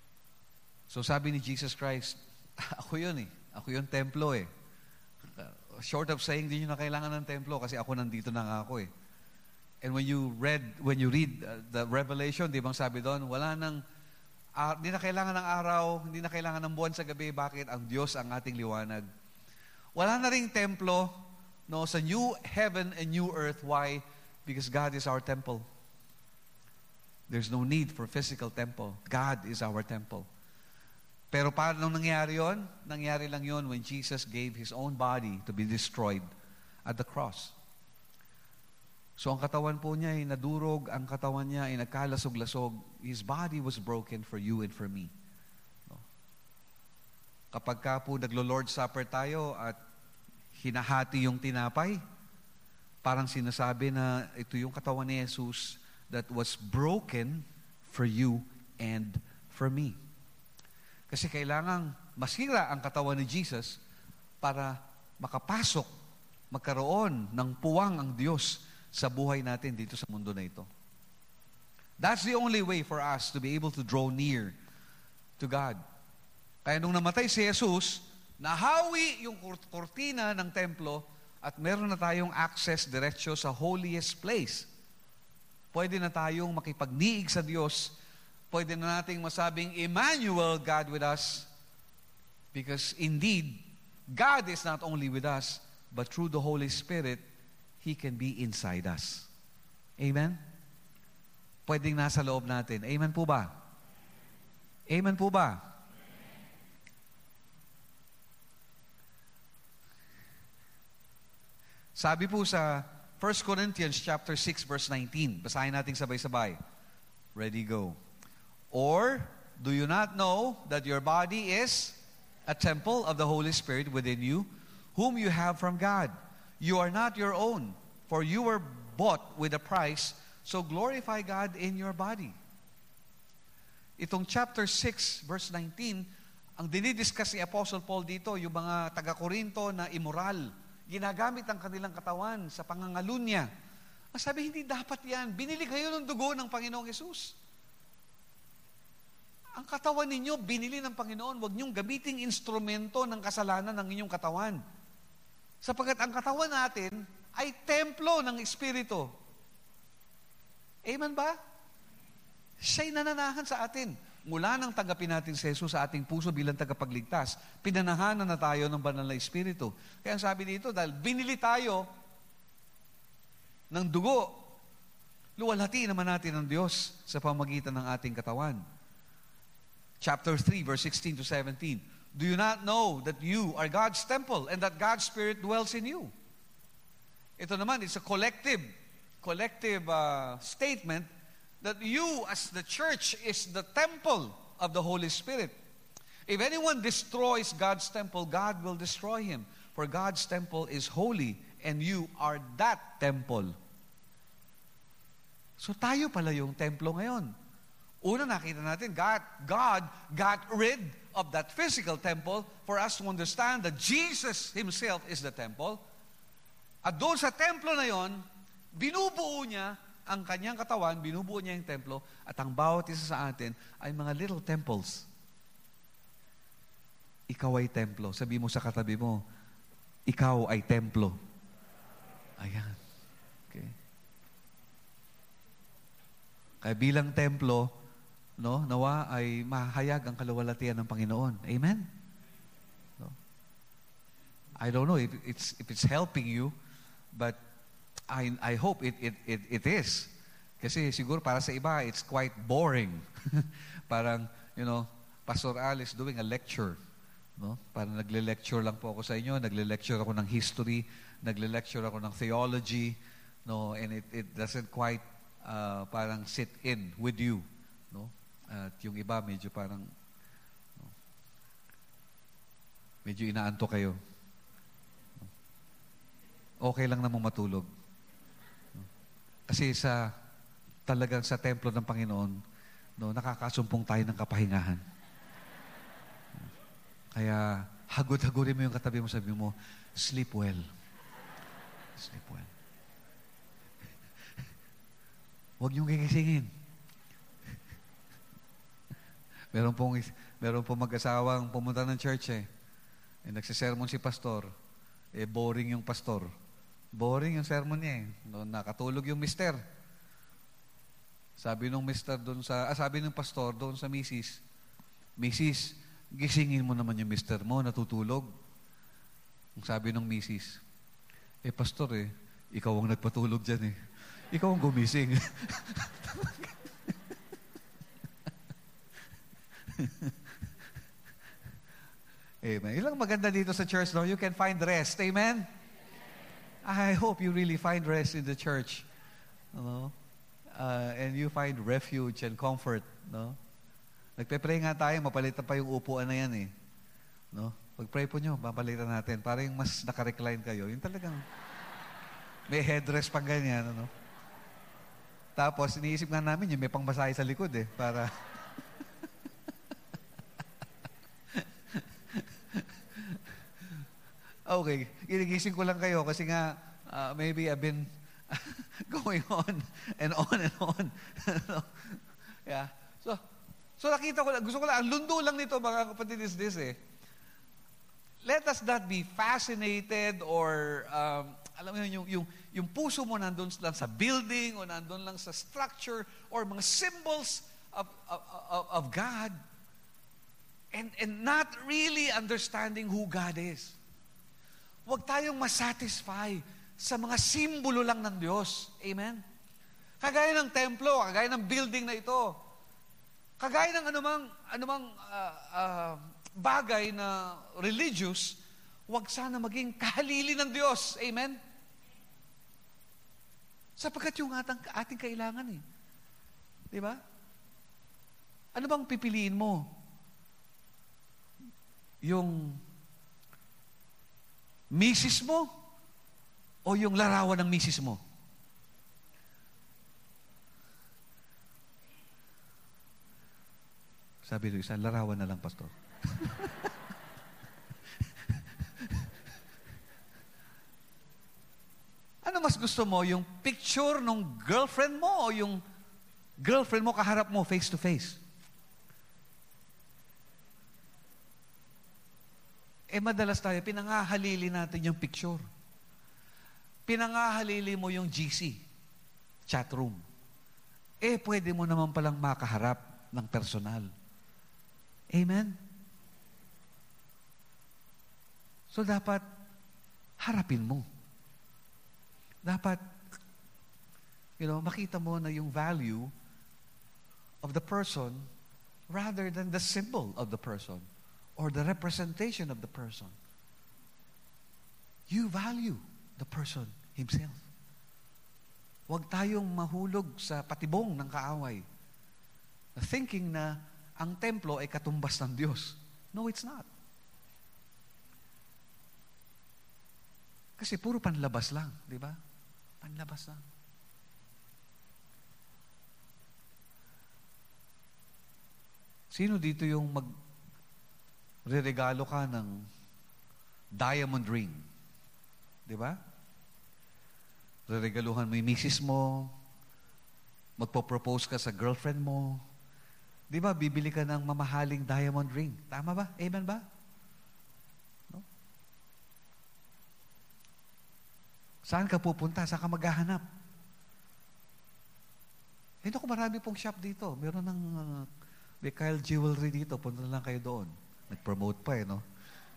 So sabi ni Jesus Christ, ako yun eh. Ako yung templo eh. short of saying, di nyo na kailangan ng templo kasi ako nandito na nga ako eh. And when you read, when you read uh, the Revelation, di bang sabi doon, wala nang, uh, hindi na kailangan ng araw, hindi na kailangan ng buwan sa gabi. Bakit? Ang Diyos ang ating liwanag. Wala na ring templo, no, sa new heaven and new earth. Why? Because God is our temple. There's no need for physical temple. God is our temple. Pero paano nangyari yon? Nangyari lang yon when Jesus gave His own body to be destroyed at the cross. So ang katawan po niya ay nadurog, ang katawan niya ay nagkalasog-lasog. His body was broken for you and for me. No? Kapag ka po naglo-Lord Supper tayo at hinahati yung tinapay, parang sinasabi na ito yung katawan ni Jesus that was broken for you and for me. Kasi kailangang masira ang katawan ni Jesus para makapasok, magkaroon ng puwang ang Diyos sa buhay natin dito sa mundo na ito. That's the only way for us to be able to draw near to God. Kaya nung namatay si Jesus, nahawi yung kortina ng templo at meron na tayong access diretso sa holiest place. Pwede na tayong makipagniig sa Diyos. Pwede na nating masabing, Emmanuel, God with us. Because indeed, God is not only with us, but through the Holy Spirit, He can be inside us. Amen? Pwedeng nasa loob natin. Amen po ba? Amen po ba? Sabi po sa First Corinthians chapter six, verse nineteen. Basahin natin sabay-sabay. Ready, go. Or, do you not know that your body is a temple of the Holy Spirit within you, whom you have from God? You are not your own, for you were bought with a price, so glorify God in your body. Itong chapter six, verse nineteen, ang dinidiscuss ni Apostle Paul dito, yung mga taga-Korinto na immoral, ginagamit ang kanilang katawan sa pangangalunya. Ang sabi, hindi dapat yan. Binili kayo ng dugo ng Panginoong Hesus. Ang katawan ninyo, binili ng Panginoon. Huwag niyong gamiting instrumento ng kasalanan ng inyong katawan. Sapagkat ang katawan natin ay templo ng Espiritu. Amen ba? Siya'y nananahan sa atin. Mula nang tanggapin natin si Jesus sa ating puso bilang tagapagligtas, pinanahanan na tayo ng banal na Espiritu. Kaya ang sabi dito, dahil binili tayo ng dugo, luwalhati naman natin ng Diyos sa pamagitan ng ating katawan. Chapter three, verse sixteen to seventeen. Do you not know that you are God's temple and that God's Spirit dwells in you? Ito naman, it's a collective, collective uh, statement that you as the church is the temple of the Holy Spirit. If anyone destroys God's temple, God will destroy him. For God's temple is holy and you are that temple. So tayo pala yung templo ngayon. Una, nakita natin, God, God got rid of that physical temple for us to understand that Jesus Himself is the temple. At doon sa templo na yon, binubuo niya ang kanyang katawan, binubuo niya yung templo, at ang bawat isa sa atin ay mga little temples. Ikaw ay templo. Sabi mo sa katabi mo, ikaw ay templo. Ayan. Okay. Kaya bilang templo, no, nawa ay mahayag ang kaluwalhatian ng Panginoon. Amen? No? I don't know if it's if it's helping you, but I I hope it it it, it is. Kasi siguro para sa iba, it's quite boring. Parang, you know, Pastor Al is doing a lecture. No? Parang nagle-lecture lang po ako sa inyo, nagle-lecture ako ng history, nagle-lecture ako ng theology, no, and it it doesn't quite uh, parang sit in with you, no? At yung iba, medyo parang, no, medyo inaanto kayo. Okay lang namang matulog. Kasi sa, talagang sa templo ng Panginoon, no, nakakasumpong tayo ng kapahingahan. Kaya, hagod-hagurin mo yung katabi mo, sabi mo, sleep well. Sleep well. Huwag niyong gigisingin. Meron pong, meron pong mag-asawang pumunta ng church eh. E nagsisermon si pastor. Eh, boring yung pastor. Boring yung sermon niya eh. No, nakatulog yung mister. Sabi nung mister doon sa, ah, sabi ng pastor doon sa misis, Misis, gisingin mo naman yung mister mo, natutulog. Ang sabi ng misis, eh pastor eh, ikaw ang nagpatulog dyan eh. Ikaw ang gumising. Amen. Ilang maganda dito sa church, no? You can find rest. Amen? I hope you really find rest in the church. No? Uh, and you find refuge and comfort. No? Nagpe-pray nga tayo, mapalitan pa yung upuan na yan eh. No? Pag-pray po nyo, papalitan natin. Para yung mas nakarecline kayo. Yung talagang may headrest pang ganyan. Ano? Tapos, iniisip nga namin yung may pangbasahe sa likod eh. Para... Okay, ginigising ko lang kayo kasi nga uh, maybe I've been going on and on and on. Yeah. So, so nakita ko lang, gusto ko lang, ang lundo lang nito mga kapatid is this eh. Let us not be fascinated or, um, alam mo yun, yung, yung, yung puso mo nandun lang sa building o nandun lang sa structure or mga symbols of, of, of, of God and, and not really understanding who God is. Huwag tayong masatisfy sa mga simbolo lang ng Diyos. Amen? Kagaya ng templo, kagaya ng building na ito, kagaya ng anumang, anumang uh, uh, bagay na religious, huwag sana maging kahalili ng Diyos. Amen? Sapagkat yung atang, ating kailangan eh. Di ba? Ano bang pipiliin mo? Yung misis mo o yung larawan ng misis mo? Sabi nyo, isa, larawan na lang, pastor. Ano mas gusto mo? Yung picture ng girlfriend mo o yung girlfriend mo kaharap mo face to face? Eh, madalas tayo, pinangahalili natin yung picture. Pinangahalili mo yung G C, chat room. Eh, pwede mo naman palang makaharap ng personal. Amen? So, dapat harapin mo. Dapat, you know, makita mo na yung value of the person rather than the symbol of the person. Or the representation of the person. You value the person himself. Huwag tayong mahulog sa patibong ng kaaway. Thinking na ang templo ay katumbas ng Diyos. No, it's not. Kasi puro panlabas lang, di ba? Panlabas lang. Sino dito yung mag reregalo ka ng diamond ring? Di ba? Reregaluhan mo yung misis mo, magpo-propose ka sa girlfriend mo. Di ba, bibili ka ng mamahaling diamond ring. Tama ba? Amen ba? No? Saan ka pupunta? Saan ka maghahanap? Eh, naku, marami pong shop dito. Meron ng uh, may Kyle Jewelry dito. Punta na lang kayo doon. Nag-promote pa eh, no?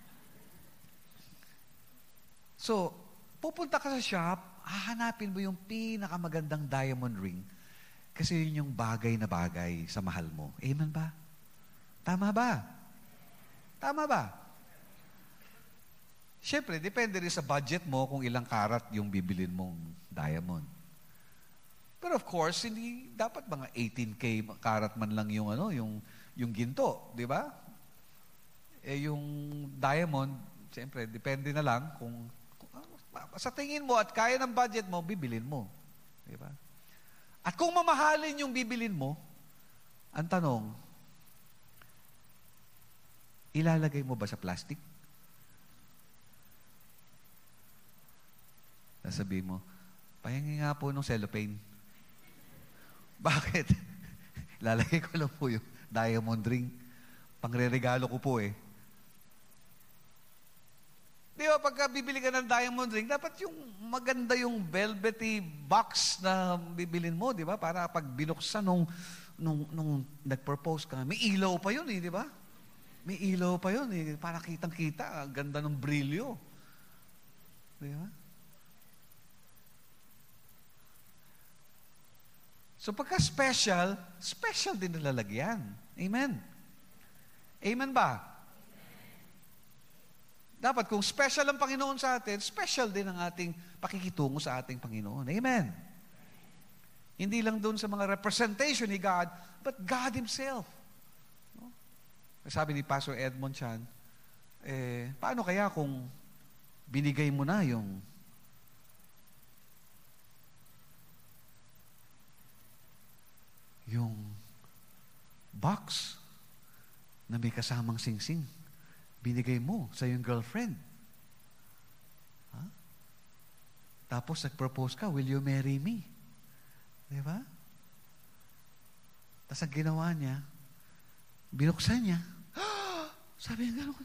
So, pupunta ka sa shop, hahanapin mo yung pinakamagandang diamond ring kasi yun yung bagay na bagay sa mahal mo. Amen ba? Tama ba? Tama ba? Siyempre, depende rin sa budget mo kung ilang karat yung bibilin mong diamond. Pero of course, hindi dapat mga eighteen K karat man lang yung ano, yung yung ginto, di ba? Eh, yung diamond, siyempre, depende na lang kung, kung sa tingin mo at kaya ng budget mo, bibilin mo. Di ba? At kung mamahalin yung bibilin mo, ang tanong, ilalagay mo ba sa plastic? Nasabihin mo, pahingi nga po ng cellophane. Bakit? Ilalagay ko lang po yung diamond ring. Pangre-regalo ko po eh. Di ba, pagka bibili ka ng diamond ring, dapat yung maganda yung velvety box na bibilin mo, di ba? Para pag binuksan nung, nung, nung nag-propose ka, may ilaw pa yun eh, di ba? May ilaw pa yun eh, para kitang-kita, ang ganda ng brilyo. Di ba? So pagka special, special din nalalagyan. Amen? Amen ba? Dapat kung special ang Panginoon sa atin, special din ang ating pakikitungo sa ating Panginoon. Amen? Hindi lang doon sa mga representation ni God, but God Himself. No? Sabi ni Pastor Edmond Chan, eh, paano kaya kung binigay mo na yung yung box na may kasamang singsing? Binigay mo sa iyong girlfriend. Ha? Tapos nag-propose ka, will you marry me? Di ba? Tapos ang ginawa niya, binuksan niya, sabi niya gano'n.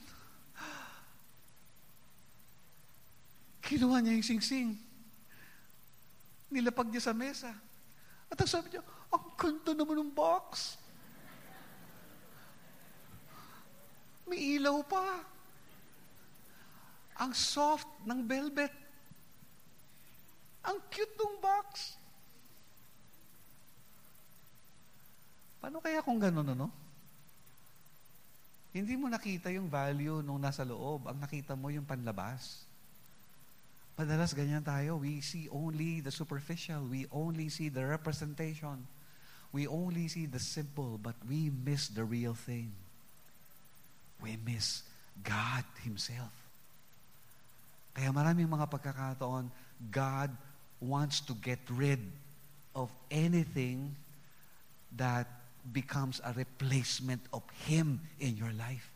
Kinuha niya yung singsing. Nilapag niya sa mesa. At ang sabi niya, ang ganda naman ng box. May ilaw pa. Ang soft ng velvet. Ang cute ng box. Paano kaya kung gano'n, ano? Hindi mo nakita yung value nung nasa loob. Ang nakita mo yung panlabas. Madalas ganyan tayo. We see only the superficial. We only see the representation. We only see the simple, but we miss the real thing. We miss God Himself. Kaya maraming mga pagkakataon, God wants to get rid of anything that becomes a replacement of Him in your life.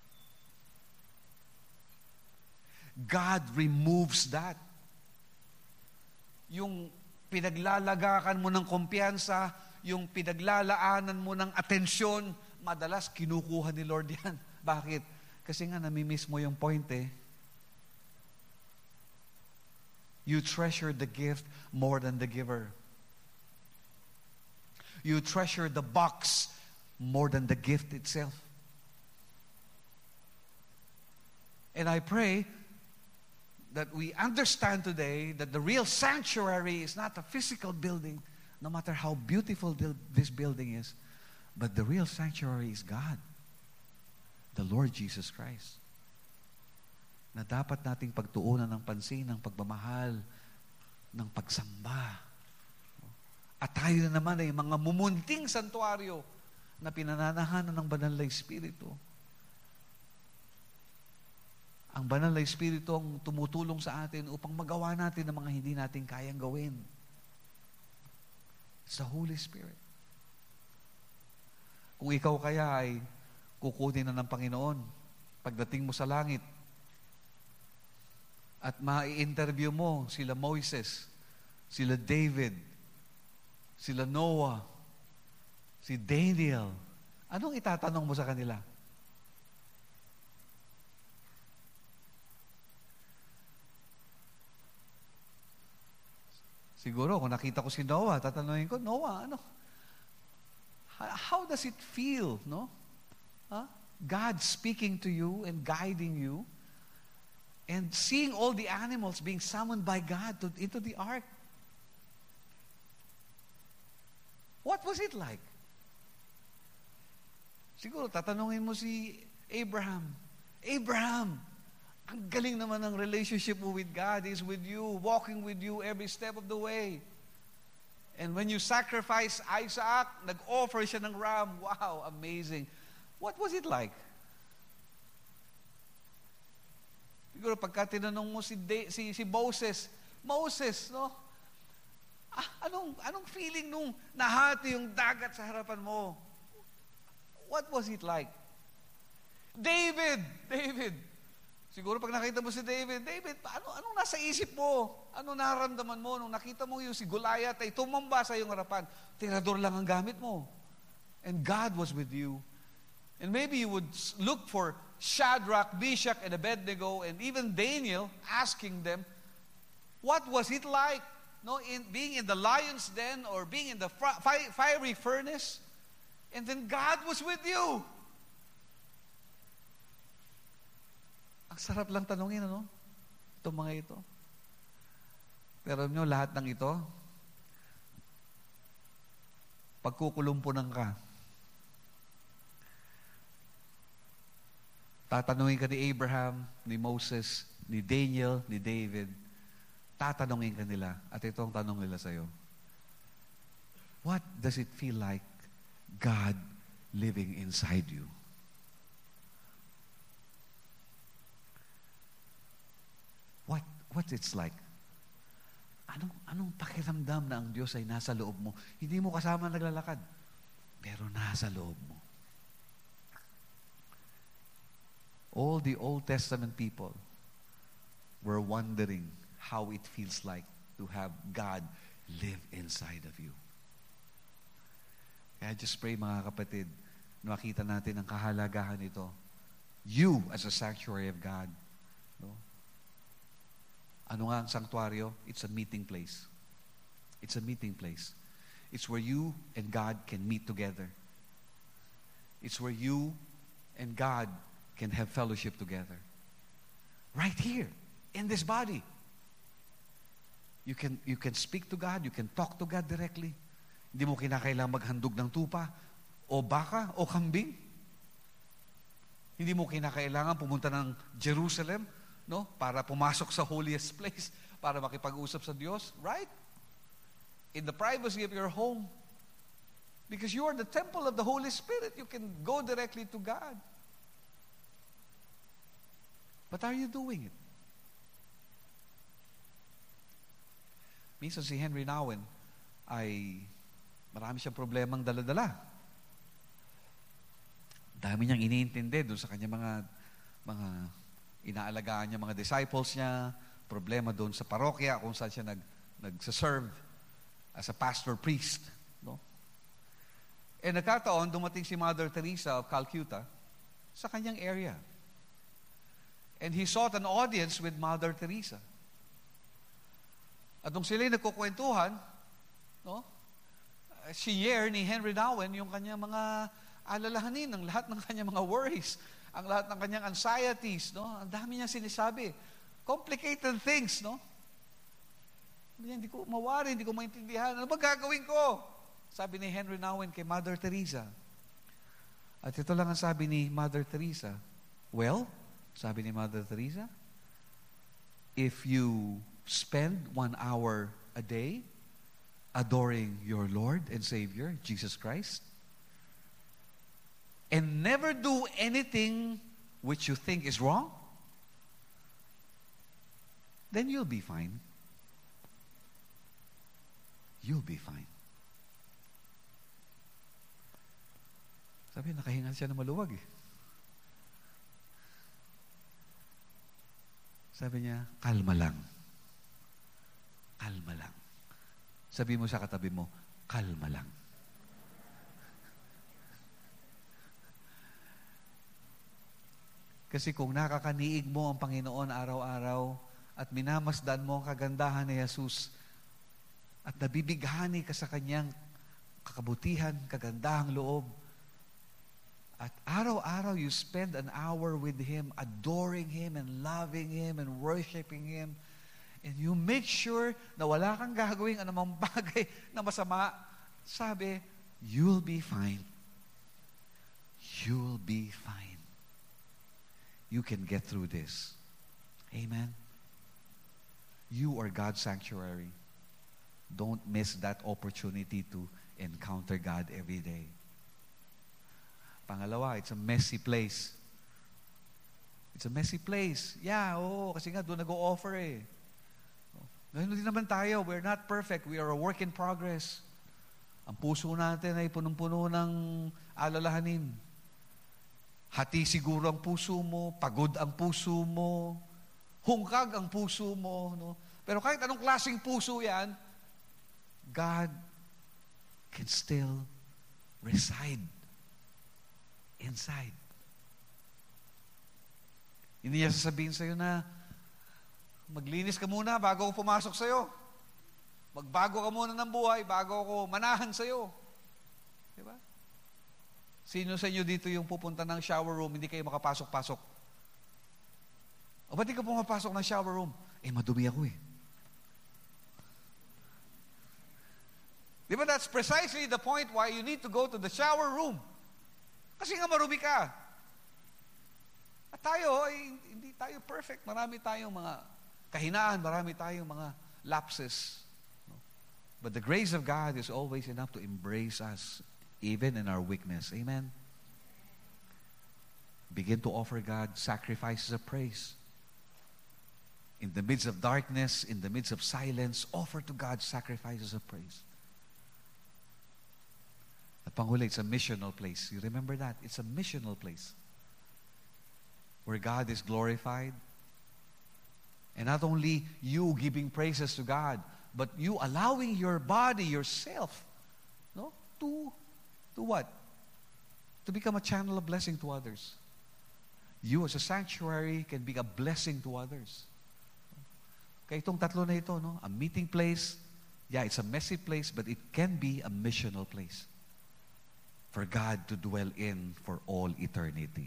God removes that. Yung pinaglalagakan mo ng kumpiyansa, yung pinaglalaanan mo ng atensyon, madalas kinukuha ni Lord yan. Bakit? Kasi nga namimiss mo yung point eh. You treasure the gift more than the giver. You treasure the box more than the gift itself. And I pray that we understand today that the real sanctuary is not a physical building, no matter how beautiful this building is, but the real sanctuary is God, the Lord Jesus Christ, na dapat nating pagtuunan ng pansin, ng pagmamahal, ng pagsamba. At tayo na naman ay mga mumunting santuaryo na pinananahanan ng Banal na Espiritu. Ang Banal na Espiritu ang tumutulong sa atin upang magawa natin ang mga hindi natin kayang gawin. It's the Holy Spirit. Kung ikaw kaya ay kukunin na ng Panginoon pagdating mo sa langit at ma-interview mo sila Moises, sila David, sila Noah, si Daniel, anong itatanong mo sa kanila? Siguro, kung nakita ko si Noah, tatanungin ko, Noah, ano? How does it feel, no? Huh? God speaking to you and guiding you and seeing all the animals being summoned by God to, into the ark. What was it like? Siguro, tatanungin mo si Abraham. Abraham, ang galing naman ng relationship mo with God. Is with you, walking with you every step of the way. And when you sacrifice Isaac, nag-offer siya ng ram. Wow, amazing. What was it like? Siguro pagka tinanong mo si, De, si, si Moses, Moses, no? Ah, anong, anong feeling nung nahati yung dagat sa harapan mo? What was it like? David, David. Siguro pag nakita mo si David, David, ano, anong nasa isip mo? Ano nararamdaman mo nung nakita mo yung si Goliath ay tumamba sa iyong harapan? Tirador lang ang gamit mo. And God was with you. And maybe you would look for Shadrach, Meshach, and Abednego, and even Daniel, asking them, what was it like, no, in being in the lion's den or being in the fi- fiery furnace? And then God was with you. Ang sarap lang tanungin, ano? Itong mga ito. Pero nyo, lahat ng ito, pagkukulumpunan ka, tatanungin ka ni Abraham, ni Moses, ni Daniel, ni David, tatanungin ka nila, at ito ang tanong nila sa'yo. What does it feel like God living inside you? What what it's like? Anong, anong pakiramdam na ang Diyos ay nasa loob mo? Hindi mo kasama naglalakad, pero nasa loob mo. All the Old Testament people were wondering how it feels like to have God live inside of you. Kaya just pray, mga kapatid, makita natin ang kahalagahan nito. You as a sanctuary of God. No? Ano nga ang sanctuaryo? It's a meeting place. It's a meeting place. It's where you and God can meet together. It's where you and God can have fellowship together. Right here, in this body. You can, you can speak to God, you can talk to God directly. Hindi mo kinakailangan maghandog ng tupa, o baka, o kambing. Hindi mo kinakailangan pumunta ng Jerusalem, no, para pumasok sa holiest place, para makipag-usap sa Diyos, right? In the privacy of your home. Because you are the temple of the Holy Spirit. You can go directly to God. But are you doing it? Minsan si Henry Nouwen ay marami siyang problemang dala-dala. Dami niyang iniintindi doon sa kanyang mga mga inaalagaan niya, mga disciples niya, problema doon sa parokya kung saan siya nag, nagsaserve as a pastor priest. No? E nagkataon, dumating si Mother Teresa of Calcutta sa kanyang area. And he sought an audience with Mother Teresa. At nung sila'y nagkukwentuhan, no, share ni Henry Nouwen yung kanyang mga alalahanin, ng lahat ng kanyang mga worries, ang lahat ng kanyang anxieties, no? Ang dami niyang sinasabi. Complicated things, no? Hindi ko mawari, hindi ko maintindihan. Ano ba gagawin ko? Sabi ni Henry Nouwen kay Mother Teresa. At ito lang ang sabi ni Mother Teresa. Well, sabi ni Mother Teresa, if you spend one hour a day adoring your Lord and Savior, Jesus Christ, and never do anything which you think is wrong, then you'll be fine. You'll be fine. Sabi, nakahinga siya na maluwag eh. Sabi niya, kalma lang. Kalma lang. Sabi mo sa katabi mo, kalma lang. Kasi kung nakakaniig mo ang Panginoon araw-araw at minamasdan mo ang kagandahan ni Jesus at nabibighani ka sa Kanyang kakabutihan, kagandahang loob, at araw-araw you spend an hour with Him, adoring Him and loving Him and worshiping Him, and you make sure na wala kang gagawing anumang bagay na masama, sabi, you'll be fine. You'll be fine. You can get through this. Amen? You are God's sanctuary. Don't miss that opportunity to encounter God every day. Pangalawa, it's a messy place. It's a messy place. Yeah, oo, kasi nga doon nag-o-offer eh. Ngayon din naman tayo, we're not perfect. We are a work in progress. Ang puso natin ay punong-puno ng alalahanin. Hati siguro ang puso mo, pagod ang puso mo, hungkag ang puso mo. No? Pero kahit anong klaseng puso yan, God can still reside inside. Hindi niya sasabihin sa'yo na, maglinis ka muna bago ako pumasok sa'yo. Magbago ka muna ng buhay bago ako manahan sa'yo. Diba? Sino sa inyo dito yung pupunta ng shower room, hindi kayo makapasok-pasok? O ba't di ka pumapasok ng shower room? Eh, madumi ako eh. Diba that's precisely the point why you need to go to the shower room. Kasi nga marumi ka. At tayo, ay, hindi tayo perfect. Marami tayong mga kahinaan, marami tayong mga lapses. But the grace of God is always enough to embrace us, even in our weakness. Amen? Begin to offer God sacrifices of praise. In the midst of darkness, in the midst of silence, offer to God sacrifices of praise. At panghuli, it's a missional place. You remember that? It's a missional place where God is glorified. And not only you giving praises to God, but you allowing your body, yourself, no, to, to what? To become a channel of blessing to others. You as a sanctuary can be a blessing to others. Kaya itong tatlo na ito, no? A meeting place, yeah, it's a messy place, but it can be a missional place for God to dwell in for all eternity.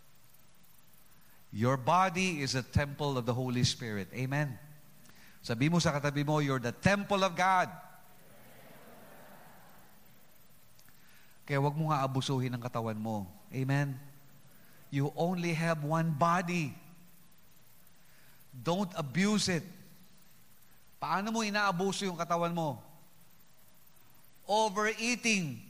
Your body is a temple of the Holy Spirit. Amen. Sabi mo sa katabi mo, you're the temple of God. Kaya wag mo nga abusuhin ang katawan mo. Amen. You only have one body. Don't abuse it. Paano mo inaabuso yung katawan mo? Overeating.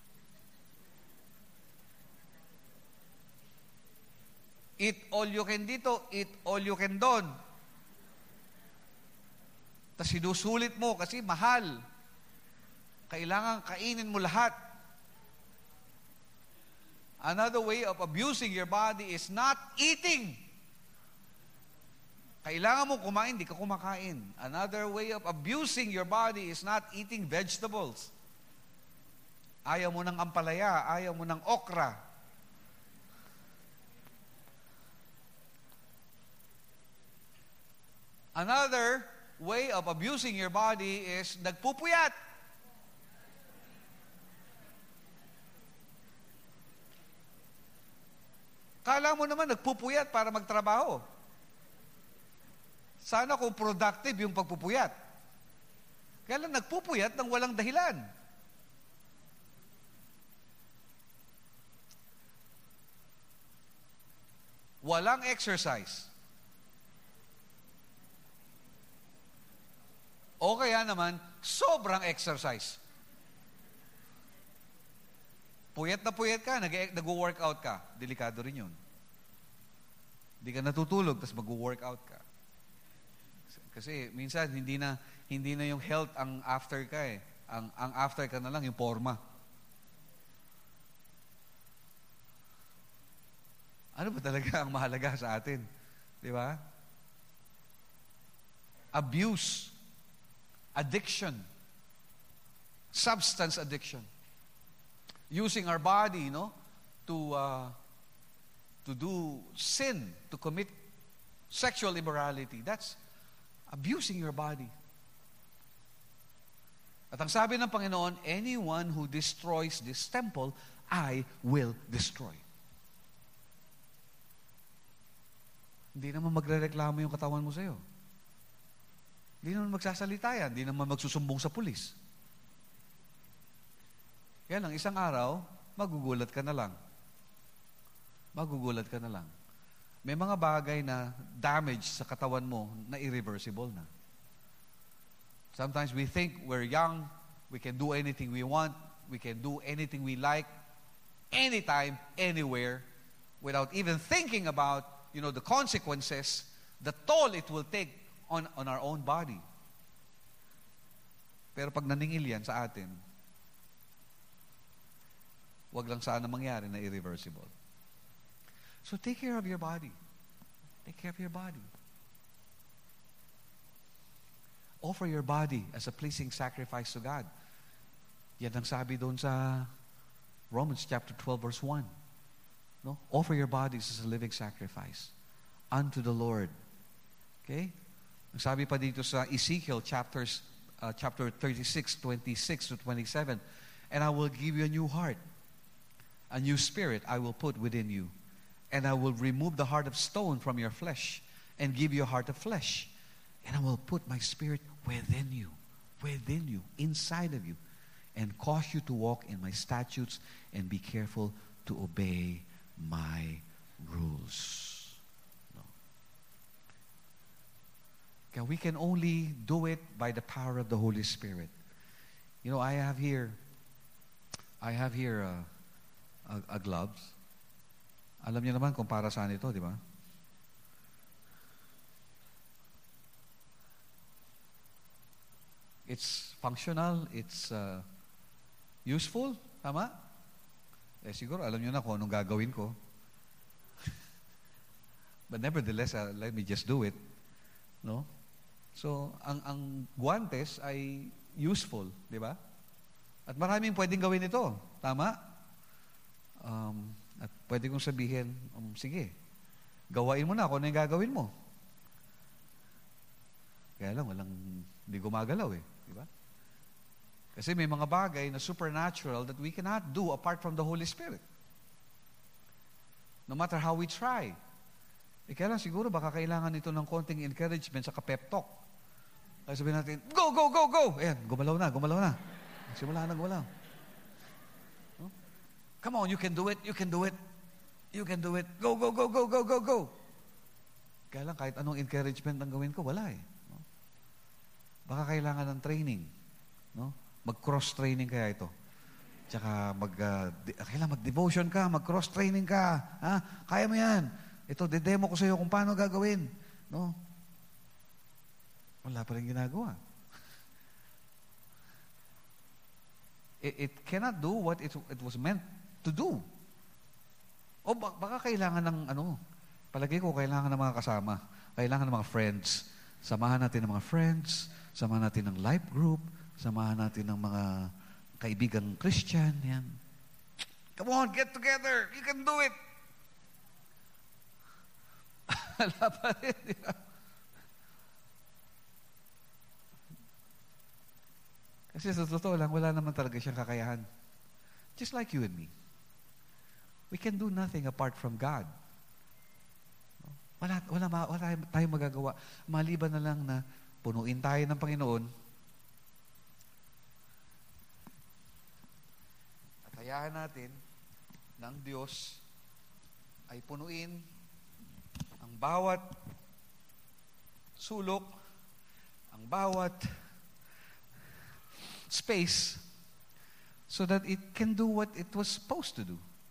Eat all you can dito, eat all you can doon. Tapos sinusulit mo kasi mahal. Kailangan kainin mo lahat. Another way of abusing your body is not eating. Kailangan mo kumain, di ka kumakain. Another way of abusing your body is not eating vegetables. Ayaw mo ng ampalaya, ayaw mo ng okra. Another way of abusing your body is nagpupuyat. Kala mo naman nagpupuyat para magtrabaho. Sana kung productive yung pagpupuyat. Kaya lang nagpupuyat ng walang dahilan. Walang exercise. O kaya naman, sobrang exercise. Puyat na puyat ka, nag-workout ka. Delikado rin yun. Hindi ka natutulog, tapos mag-workout ka. Kasi minsan, hindi na, hindi na yung health ang after ka eh. Ang, ang after ka na lang, yung forma. Ano ba talaga ang mahalaga sa atin? Di ba? Abuse. Addiction. Substance addiction. Using our body, no, to uh, to do sin, to commit sexual immorality. That's abusing your body. At ang sabi ng Panginoon, anyone who destroys this temple, I will destroy. Hindi naman magrereklamo yung katawan mo sa'yo. Hindi naman magsasalita yan. Hindi naman magsusumbong sa pulis. Yan lang, isang araw, magugulat ka na lang. Magugulat ka na lang. May mga bagay na damage sa katawan mo na irreversible na. Sometimes we think we're young, we can do anything we want, we can do anything we like, anytime, anywhere, without even thinking about, you know, the consequences, the toll it will take on, on our own body. Pero pag naningil yan sa atin, wag lang sana mangyari na irreversible. So take care of your body. Take care of your body. Offer your body as a pleasing sacrifice to God. Yan ang sabi doon sa Romans chapter twelve verse one. No? Offer your bodies as a living sacrifice unto the Lord. Okay? Ang sabi pa dito sa Ezekiel chapters, uh, chapter thirty-six, twenty-six to twenty-seven, and I will give you a new heart, a new spirit I will put within you, and I will remove the heart of stone from your flesh and give you a heart of flesh, and I will put my spirit within you, within you, inside of you, and cause you to walk in my statutes and be careful to obey my rules. Okay, we can only do it by the power of the Holy Spirit. You know, I have here, I have here uh, a, a gloves. Alam niyo naman kung para saan ito, di ba? It's functional, it's uh, useful, tama? Eh siguro, alam niyo na kung anong gagawin ko. But nevertheless, uh, let me just do it. No? So, ang, ang guantes ay useful, di ba? At maraming pwedeng gawin ito. Tama? Um, at pwede kong sabihin, um, sige, gawain mo na kung ano yung gagawin mo. Kaya lang, walang, hindi gumagalaw eh. Di ba? Kasi may mga bagay na supernatural that we cannot do apart from the Holy Spirit. No matter how we try. Eh, kaya lang siguro baka kailangan ito ng konting encouragement sa pep talk. Kaya sabihin natin, go, go, go, go! Ayan, gumalaw na, gumalaw na. Simula na gumalaw. No? Come on, you can do it, you can do it. You can do it. Go, go, go, go, go, go, go. Kaya lang, kahit anong encouragement ang gawin ko, wala eh. No? Baka kailangan ng training. No? Mag-cross-training kaya ito. Tsaka mag, uh, di, kailangan mag-devotion ka, mag-cross-training ka. Ha? Kaya mo yan. Ito, de-demo ko sa iyo kung paano gagawin. No? Wala pa rin ginagawa. It, it cannot do what it, it was meant to do. O baka kailangan ng ano, palagi ko kailangan ng mga kasama, kailangan ng mga friends. Samahan natin ng mga friends, samahan natin ng life group, samahan natin ng mga kaibigang Christian, yan. Come on, get together. You can do it. Wala pa rin. Kasi sa totoo lang, wala naman talaga siyang kakayahan. Just like you and me. We can do nothing apart from God. Wala, wala, wala tayong magagawa. Maliban na lang na punuin tayo ng Panginoon at hayahan natin ng Diyos ay punuin ang bawat sulok, ang bawat space so that it can do what it was supposed to do.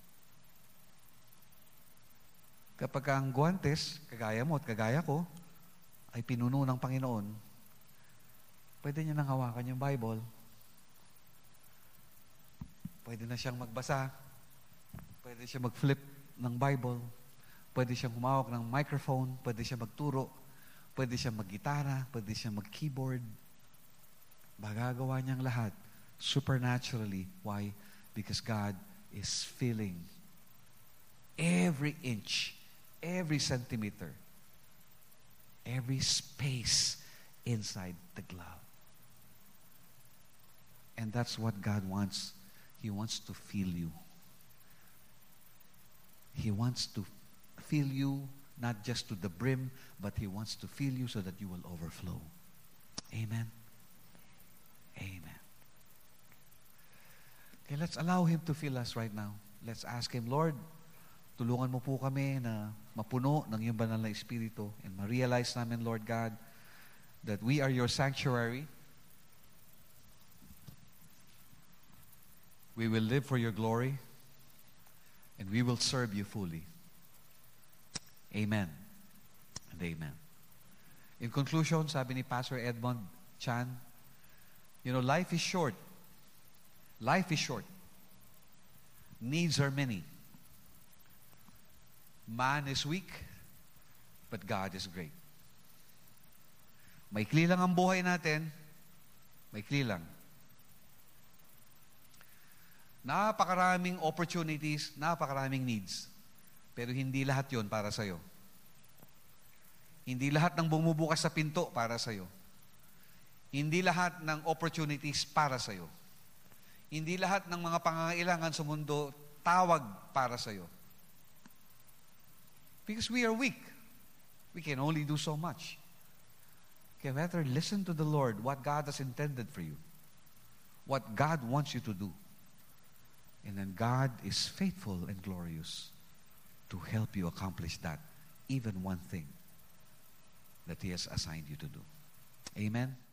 Kapag ang guantes, kagaya mo at kagaya ko, ay pinuno ng Panginoon, pwede niya nang hawakan yung Bible. Pwede na siyang magbasa. Pwede siya mag-flip ng Bible. Pwede siyang humawak ng microphone. Pwede siya magturo. Pwede siya mag-gitara. Pwede siya mag-keyboard. Magagawa niyang lahat supernaturally. Why? Because God is filling every inch, every centimeter, every space inside the glove. And that's what God wants. He wants to fill you. He wants to fill you not just to the brim, but He wants to fill you so that you will overflow. Amen. Amen. Okay, let's allow Him to fill us right now. Let's ask Him, Lord, tulungan mo po kami na mapuno ng iyong banal na Espiritu and ma-realize namin, Lord God, that we are your sanctuary. We will live for your glory and we will serve you fully. Amen and amen. In conclusion, sabi ni Pastor Edmond Chan, you know, life is short. Life is short. Needs are many. Man is weak, but God is great. Maikli lang ang buhay natin, maikli lang. Napakaraming opportunities, napakaraming needs. Pero hindi lahat yon para sa'yo. Hindi lahat ng bumubukas sa pinto para sa'yo. Hindi lahat ng opportunities para sa'yo. Hindi lahat ng mga pangangailangan sa mundo tawag para sa'yo. Because we are weak. We can only do so much. Okay, rather listen to the Lord, what God has intended for you. What God wants you to do. And then God is faithful and glorious to help you accomplish that, even one thing that He has assigned you to do. Amen?